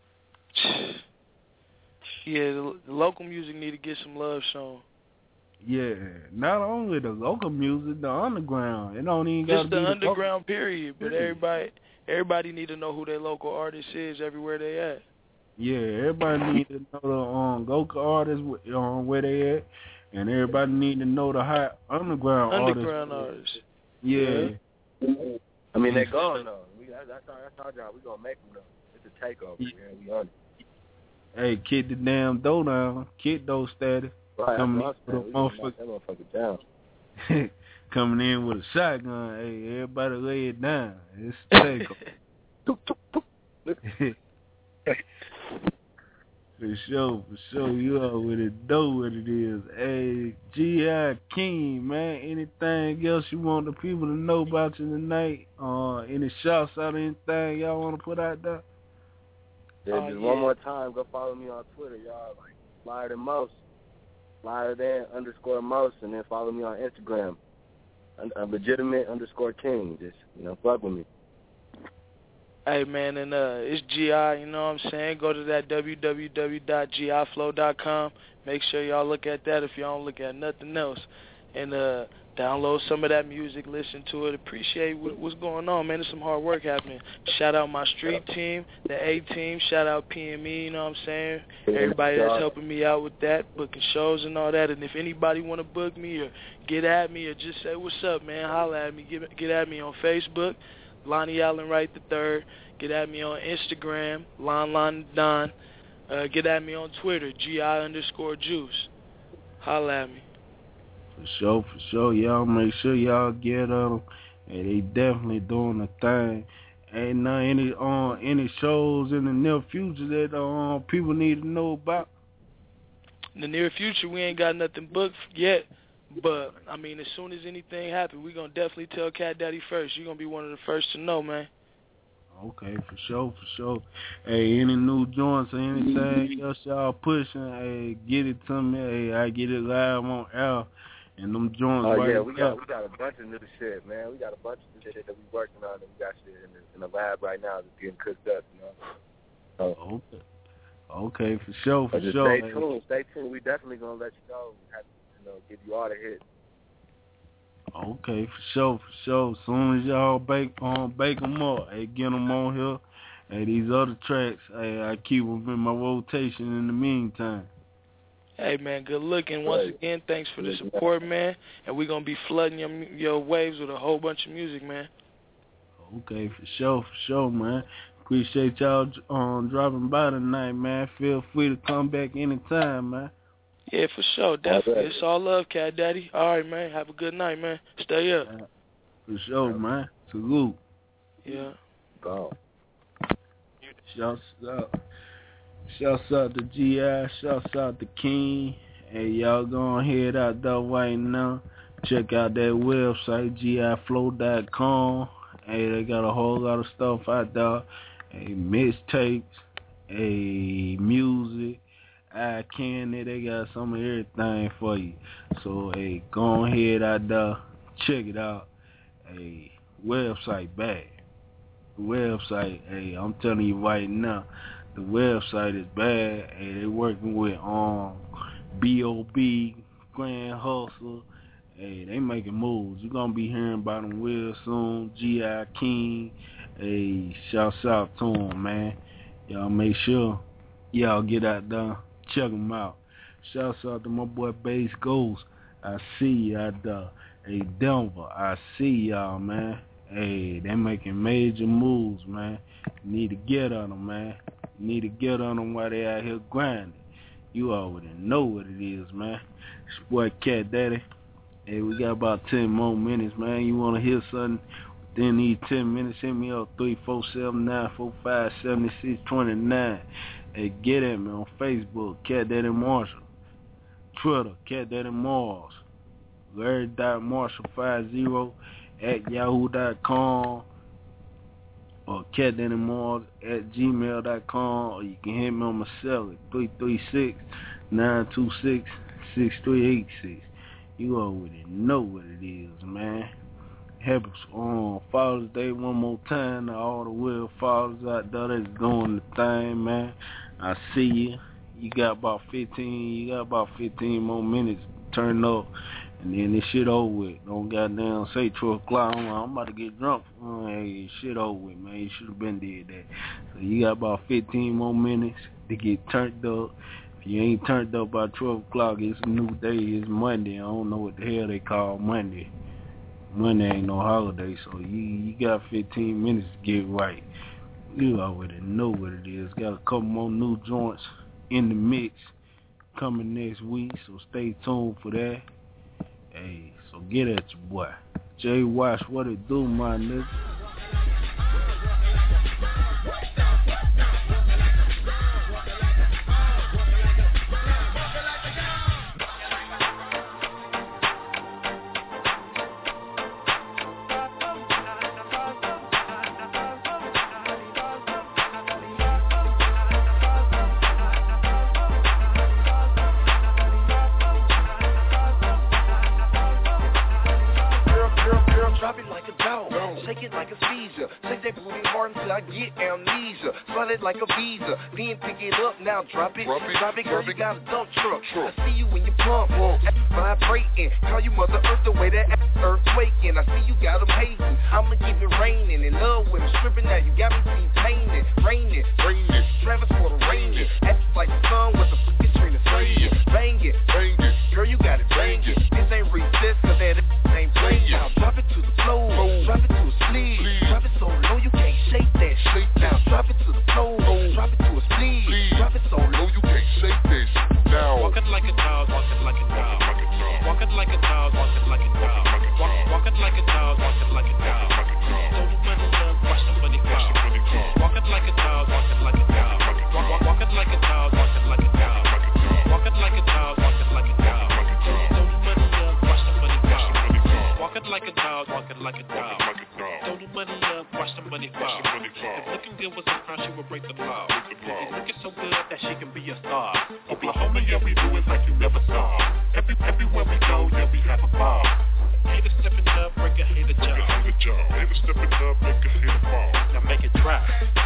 Yeah, the local music need to get some love shown. Yeah, not only the local music, the underground. It don't even got to be the underground period, but everybody need to know who their local artist is everywhere they at. Yeah, everybody need to know the local artists where they at, and everybody need to know the hot underground artists. Artists. Yeah. I mean, they're gone though. That's our job. We gonna make them know. It's a takeover, man. We on it. Hey, kick the damn door down. Kick door status. Right, Coming that's in what with I'm a saying. We gonna knock that motherfucker down. coming in with a shotgun. Hey, everybody lay it down. It's a takeover. For sure. You already know what it is. Hey, G.I. King, man. Anything else you want the people to know about you tonight? Any shouts out, anything y'all want to put out there? Yeah, just one more time, go follow me on Twitter, y'all. Like Flyer than Most, _Most, and then follow me on Instagram, _King. Just fuck with me. Hey, man, and it's G.I., you know what I'm saying? Go to that www.giflow.com. Make sure y'all look at that if y'all don't look at nothing else. And download some of that music, listen to it, appreciate what's going on, man. There's some hard work happening. Shout out my street team, the A-team. Shout out PME, you know what I'm saying? Everybody that's helping me out with that, booking shows and all that. And if anybody want to book me or get at me or just say what's up, man, holla at me. Get at me on Facebook. Lonnie Allen Wright III. Get at me on Instagram, Lon Don. Get at me on Twitter, GI_Juice. Holla at me. For sure. Y'all make sure y'all get them. And they definitely doing the thing. Ain't any shows in the near future that people need to know about? In the near future, we ain't got nothing booked yet. But, I mean, as soon as anything happens, we're going to definitely tell Cat Daddy first. You're going to be one of the first to know, man. Okay, for sure. Hey, any new joints or anything else y'all pushing, hey, get it to me. Hey, I get it live on air. And them joints yeah, we got a bunch of new shit, man. We got a bunch of shit that we working on, and we got shit in the lab right now that's getting cooked up, So. Okay, for sure. Stay tuned. We definitely going to let you know. Give you all the hits. Okay, for sure. As soon as y'all bake them up, hey, get them on here. Hey, these other tracks, hey, I keep them in my rotation in the meantime. Hey, man, good looking. Once again, thanks for the support, man. And we're going to be flooding your waves with a whole bunch of music, man. Okay, for sure, man. Appreciate y'all dropping by tonight, man. Feel free to come back anytime, man. Yeah, for sure, definitely. It's all love, Cat Daddy. All right, man. Have a good night, man. Stay up. For sure, man. Salute. Yeah. Go. Shouts out to G.I., shouts out to King. Hey, y'all go ahead out there right now. Check out that website, giflow.com. Hey, they got a whole lot of stuff out there. Hey, mixtapes, hey, music. They got some of everything for you. So, hey, go ahead out there, check it out. Hey, website bad. The website, hey, I'm telling you right now, the website is bad. Hey, they working with B.O.B., Grand Hustle. Hey, they making moves. You're gonna be hearing about them real soon. G.I. King. Hey, shouts out to them, man. Y'all make sure y'all get out there. Check them out. Shouts out to my boy Bass Ghost. I see you out there. Hey, Denver, I see y'all, man. Hey, they making major moves, man. You need to get on them, man. You need to get on them while they out here grinding. You already know what it is, man. It's your boy Cat Daddy. Hey, we got about 10 more minutes, man. You want to hear something within these 10 minutes, hit me up 347-945-7629. Hey, get at me on Facebook, Cat Daddy Marshall. Twitter, Cat Daddy Mars. Larry.Marshall50 at yahoo.com or catdaddymars@gmail.com, or you can hit me on my cell at 336-926-6386. You already know what it is, man. Happy Father's Day one more time to all the real fathers out there that's doing the thing, man. I see you. You got about 15 more minutes to turn up, and then this shit over with. Don't goddamn say 12 o'clock. I'm about to get drunk. Hey, shit over with, man. You should have been did that. So you got about 15 more minutes to get turned up. If you ain't turned up by 12 o'clock, it's a new day. It's Monday. I don't know what the hell they call Monday. Monday ain't no holiday, so you got 15 minutes to get right. You already know what it is. Got a couple more new joints in the mix coming next week, so stay tuned for that. Hey, so get at your boy. Jay Wash, what it do, my nigga? Like a visa, then pick it up, now drop it, girl, you got a dump truck. I see you when you pump, vibrating, call you Mother Earth the way that earthquaking. I see you got them hating, I'ma keep it raining, in love with them, stripping now, you got me painting, raining, Travis for the raining, act like the sun with the fucking Trina saying, bang it, girl, you got it banging, this ain't recess, cause that ain't playing. Now drop it to the floor, drop it to a sleeve, drop it so low you can't shake that shit. Now drop it to the floor, drop it to a sleeve, drop it so low you can't shake that shit. Now walk it like a dog, walk it like a dog, walk it like a dog, walk it like a dog, walk it like a dog, walk it like a dog. Throw the money up, watch the money fall. Walk it like a dog, walk it like a dog, walk it like a dog, walk it like a dog, walk it like a dog, walk it like a dog. Throw the money up, watch the money fall. Walk it like a dog, walk it like a dog. Throw the money up, watch the money fall. If looking good was a crime, she would break the law. If looking so good that she can be a star. Oklahoma, yeah, we do it like you never saw. Everywhere we go, yeah, we have a ball. Hater stepping up, break a hater jaw. Hater stepping up, make a hater fall. Now make it drop.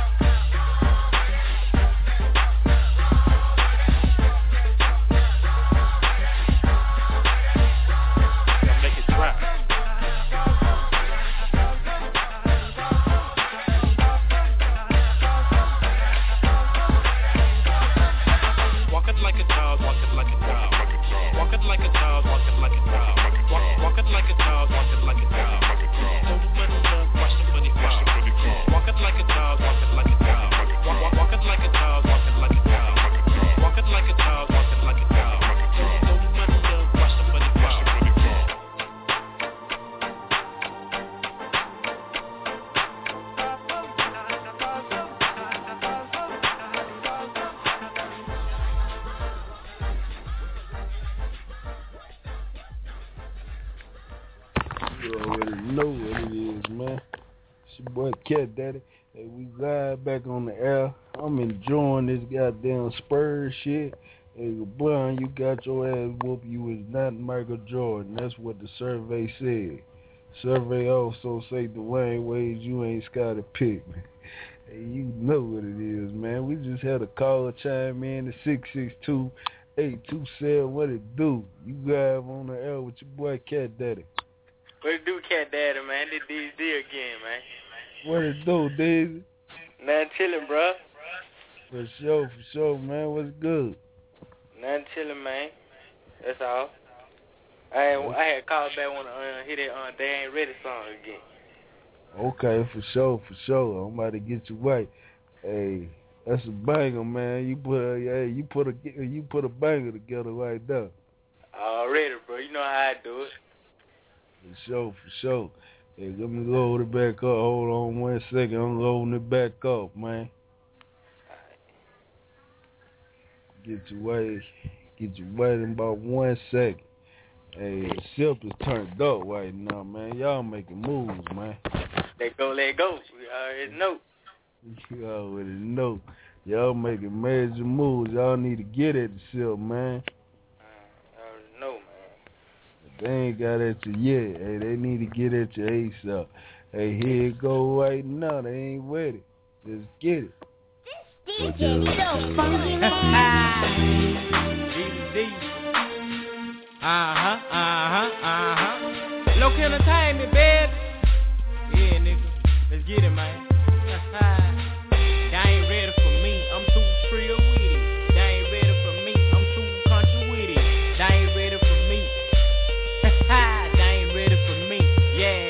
Cat Daddy. Hey, we live back on the air. I'm enjoying this goddamn Spurs shit. Hey, Blind, you got your ass whooped. You was not Michael Jordan. That's what the survey said. Survey also say Dwayne Wade, you ain't Scottie Pippen. Hey, you know what it is, man. We just had a caller chime in to 662-827. What it do? You live on the air with your boy Cat Daddy. What it do, Cat Daddy, man? This DD again, man. What it do, Daisy? Nothing chillin', bro. For sure, man. What's good? Nothing chillin', man. That's all. I had called back when hit that They Ain't Ready song again. Okay, for sure. I'm about to get you right. Hey, that's a banger, man. You put a banger together right there. Already, bro. You know how I do it. For sure. Hey, let me load it back up. Hold on 1 second. I'm loading it back up, man. Get you right in about 1 second. Hey, Silk is turned up right now, man. Y'all making moves, man. Let go. We already know. You already know. Y'all making major moves. Y'all need to get at the Silk, man. I already know, man. They ain't got at you yet. Hey, they need to get at your ASAP. Hey, here it go right now. They ain't ready. Just get it. This DJ so funky. Low entertainment, baby. Yeah, nigga. Let's get it, man. Y'all ain't ready for me. I'm too trill with it. Y'all ain't ready for me. I'm too country with it. Y'all ain't ready for me. Y'all ain't ready for me. Yeah.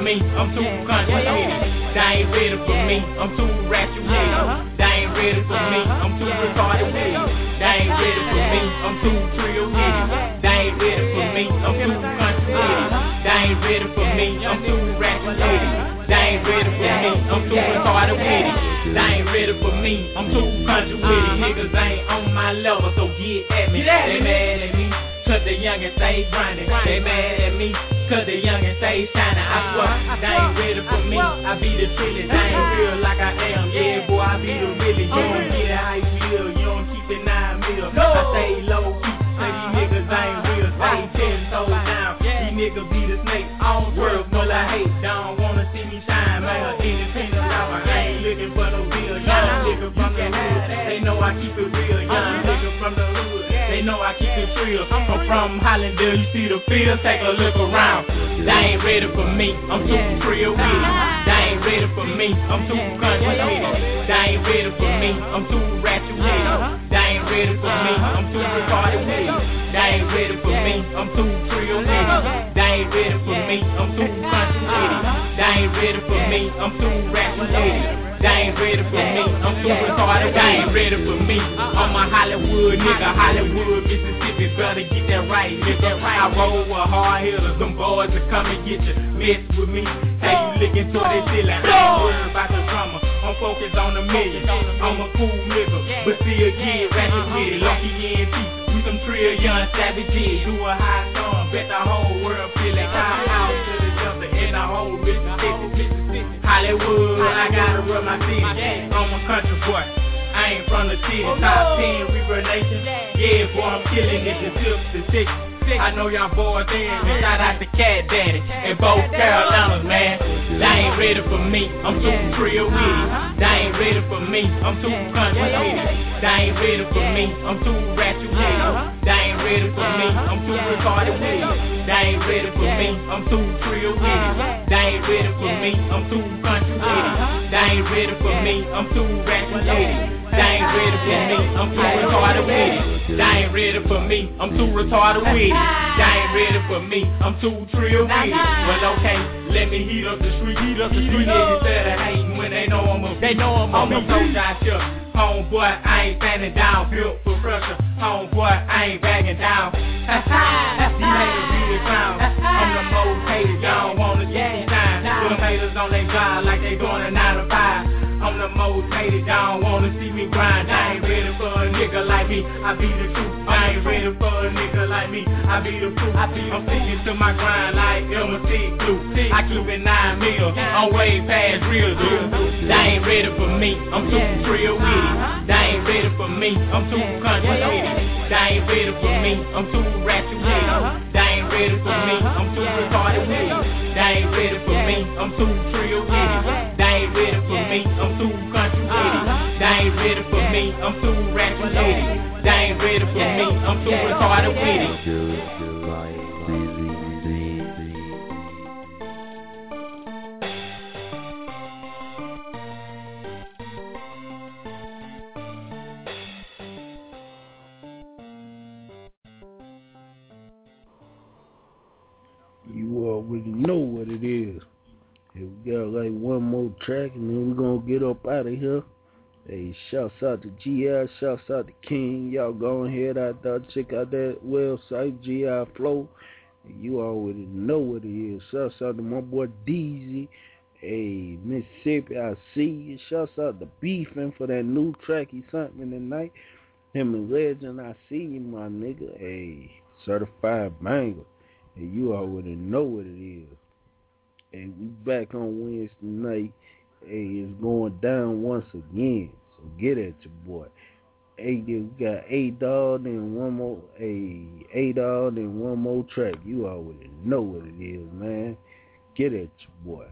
me, I'm too country with it. They ain't ready for me, I'm too ratchet with it. They ain't ready for me, I'm too retarded with it. They ain't ready for me, I'm too trio with it. They ain't ready for me, I'm too country with it. They ain't ready for me, I'm too ratchet with it. They ain't ready for me, I'm too retarded with it. They ain't ready for me, I'm too country with it. Niggas ain't on my level, so get at me. They mad at me, cause the youngin' stay grinding. They mad at me, cause the youngin' stay shining. I swear, they ain't ready for me, I be the chillin'. They ain't real like I am, yeah boy, I be the really. You don't get it how you feel, you don't keep it 9 mil. I stay low key, say these niggas ain't real. Stay 10 toes down, these niggas be the snake. I don't swerve, no like hate, they don't wanna see me shine. Man, independent rapper, I ain't looking for no deal. Young nigga from the hood, they know I keep it real. Young nigga from the hood, they know I keep it real. I'm from Hollandale, you see the field, take a look around. They ain't ready for me, I'm too real with it. They ain't ready for me, I'm too country with it. They ain't ready for me, I'm too ratchet with it. They ain't ready for me, I'm too retarded with it. They ain't ready for me, I'm too real with it. They ain't ready for me, I'm too country with it. They ain't ready for me, I'm too ratchet with it. They ain't ready for me, I'm too retarded. They ain't ready for me, I'm a Hollywood nigga, Hollywood, Mississippi, better get that right, get that right. I roll with hard hitters, them boys will come and get you, mess with me. Hey, you looking toward that shit like I ain't worried about the drama. I'm focused on the million, I'm a cool nigga, but still get ratchet with it. Lucky ENT, we some trillion savages, do a high song, bet the whole world feel like I'm out to the jumper in the whole Mississippi. Hollywood, I gotta rub my city. I'm a country boy, I ain't from the city. Top 10 Reaper Nation, yeah boy, I'm killing it. The tips, the six. I know y'all boys in, and shout out to Cat Daddy and both Carolinas, man. They ain't ready for me, I'm too real with it. They ain't ready for me, I'm too country with it. They ain't ready for me, I'm too ratchet with it. They ain't ready for me, I'm too retarded with it. They ain't ready for me, I'm too real with it. They ain't ready for me, I'm too country with it. They ain't ready for me, I'm too ratchet with it. They ain't ready for me, I'm too retarded with it. They ain't ready for me, I'm too retarded with it. They ain't ready for me, I'm too trill with it. Well okay, let me heat up the street, niggas instead of hating when they know I'm a soldier. Homeboy, I ain't standing down, built for pressure. Homeboy, I ain't backing down. These haters be the clown. I'm the most hated, y'all don't wanna see me shine. Them haters on their job like they doing a 9 to 5. I'm the most hated, y'all don't wanna see me grind. I ain't ready for a nigga like me, I be the truth. I ain't ready for a nigga like me, I be the proof. I'm sticking to my grind like MC glue. I keep it 9 mil, I'm way past real dude. They ain't ready for me, I'm too real with it. They ain't ready for me, I'm too country with it. They ain't ready for me, I'm too ratchet with it. They ain't ready for me, I'm too retarded with it. They ain't ready for me, I'm too real with it. They ain't ready for me, I'm too country with it. They ain't ready for me, I'm too ratchet with it. They ain't ready for me, I'm too retarded with it. You already know what it is. Here we got like one more track and then we're gonna get up out of here. Hey, shouts out to GI, shouts out to King. Y'all go ahead out there, check out that website, GI Flow. You already know what it is. Shouts out to my boy DZ. Hey, Mississippi, I see you. Shouts out to Beefing for that new track he sent me tonight. Him and Legend, I see you, my nigga. Hey, certified banger. Hey, you already know what it is. Hey, we back on Wednesday night. Hey, it's going down once again. So get at your boy. Hey, we got A-Dog and one more. Hey, A-Dog and one more track. You already know what it is, man. Get at your boy.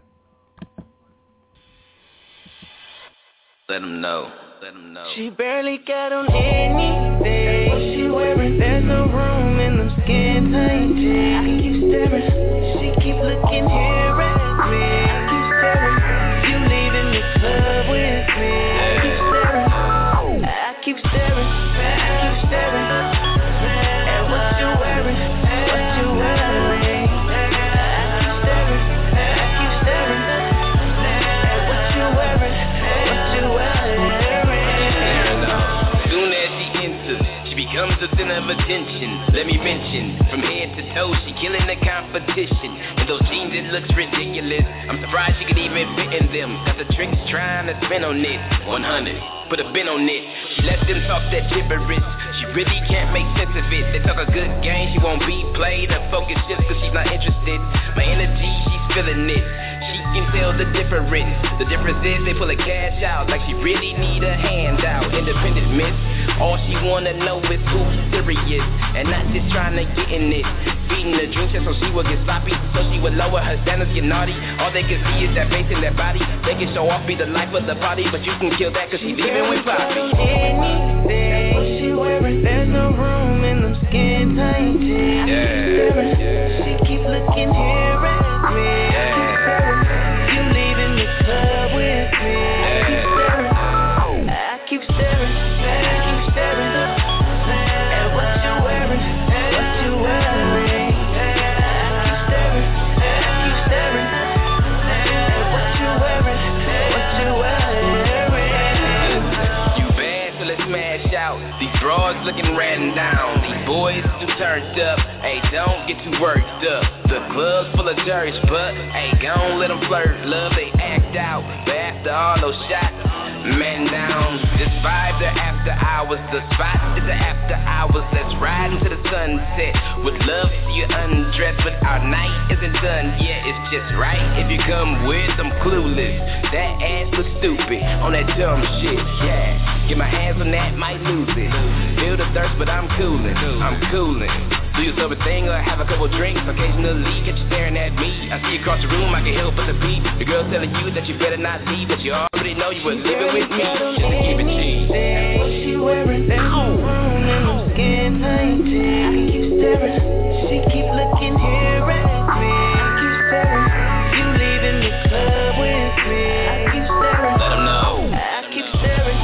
Let them know. Let them know. She barely got on anything. What she wearing? There's no room in them skin tight jeans. I keep staring. She keep looking here at me. I keep staring. You leaving the club with me. I keep staring. I keep staring. I keep staring. At what you wearing? What you wearing? I keep staring. I keep staring. attention. Let me mention, from head to toe, she killing the competition. And those jeans, it looks ridiculous. I'm surprised she could even fit in them. Got the tricks trying to spin on it. 100, put a bin on it. She let them talk that gibberish. She really can't make sense of it. They talk a good game, she won't be played. Her focus just cause she's not interested. My energy, she's feeling it. She can tell the difference. The difference is they pull a cash out like she really need a handout. Independent miss. All she wanna know is who's serious and not just trying to get in it. Feeding the dream just so she would get sloppy, so she would lower her standards, get naughty. All they can see is that face in that body. They can show off, be the life of the party, but you can kill that cause she leaving with Poppy. Anything, what she wearing, there's no room in them skin tight jeans. She keep looking here at me. You leaving the club with me. I keep staring. At what you wearing, what you wearing. I keep staring. At what you wearing, what you wearing. You bad, so let's smash out. These broads looking ran down. These boys too turned up. Hey, don't get too worked up. The club's full of jerks, but hey, gon' let them flirt. Love, they act out. But after all those shots, man down. This vibe, they're after hours. The spot is the after hours. Let's ride into the sunset. Would love to see you undressed, but our night isn't done yet. It's just right if you come with some clueless. That ass looks stupid on that dumb shit. Yeah, get my hands on that, might lose it. Feel the thirst, but I'm coolin'. I'm coolin'. Do yourself a thing or have a couple drinks. Occasionally catch you staring at me. I see you across the room, I can help but to beat. The girl telling you that you better not leave, but you already know you were living with me. Just to keep it cheap. What she wearing, there's no room in them skin tight jeans. I keep staring. She keep looking here at me. I keep staring. You leaving the club with me. I keep staring. Let them know. I keep staring.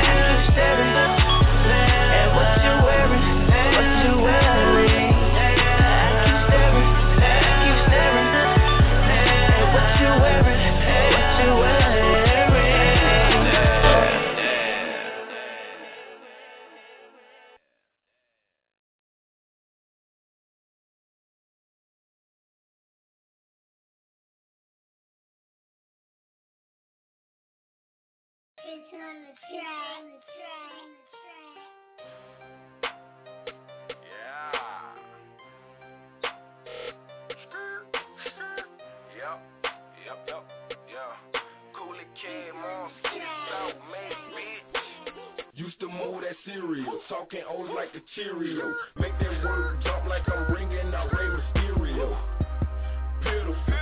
At what you wearing, what you wearing. It's on the track. Used to move that cereal, talking O's like the Cheerio. Make that word jump like I'm ringing out Rey Mysterio. Peel the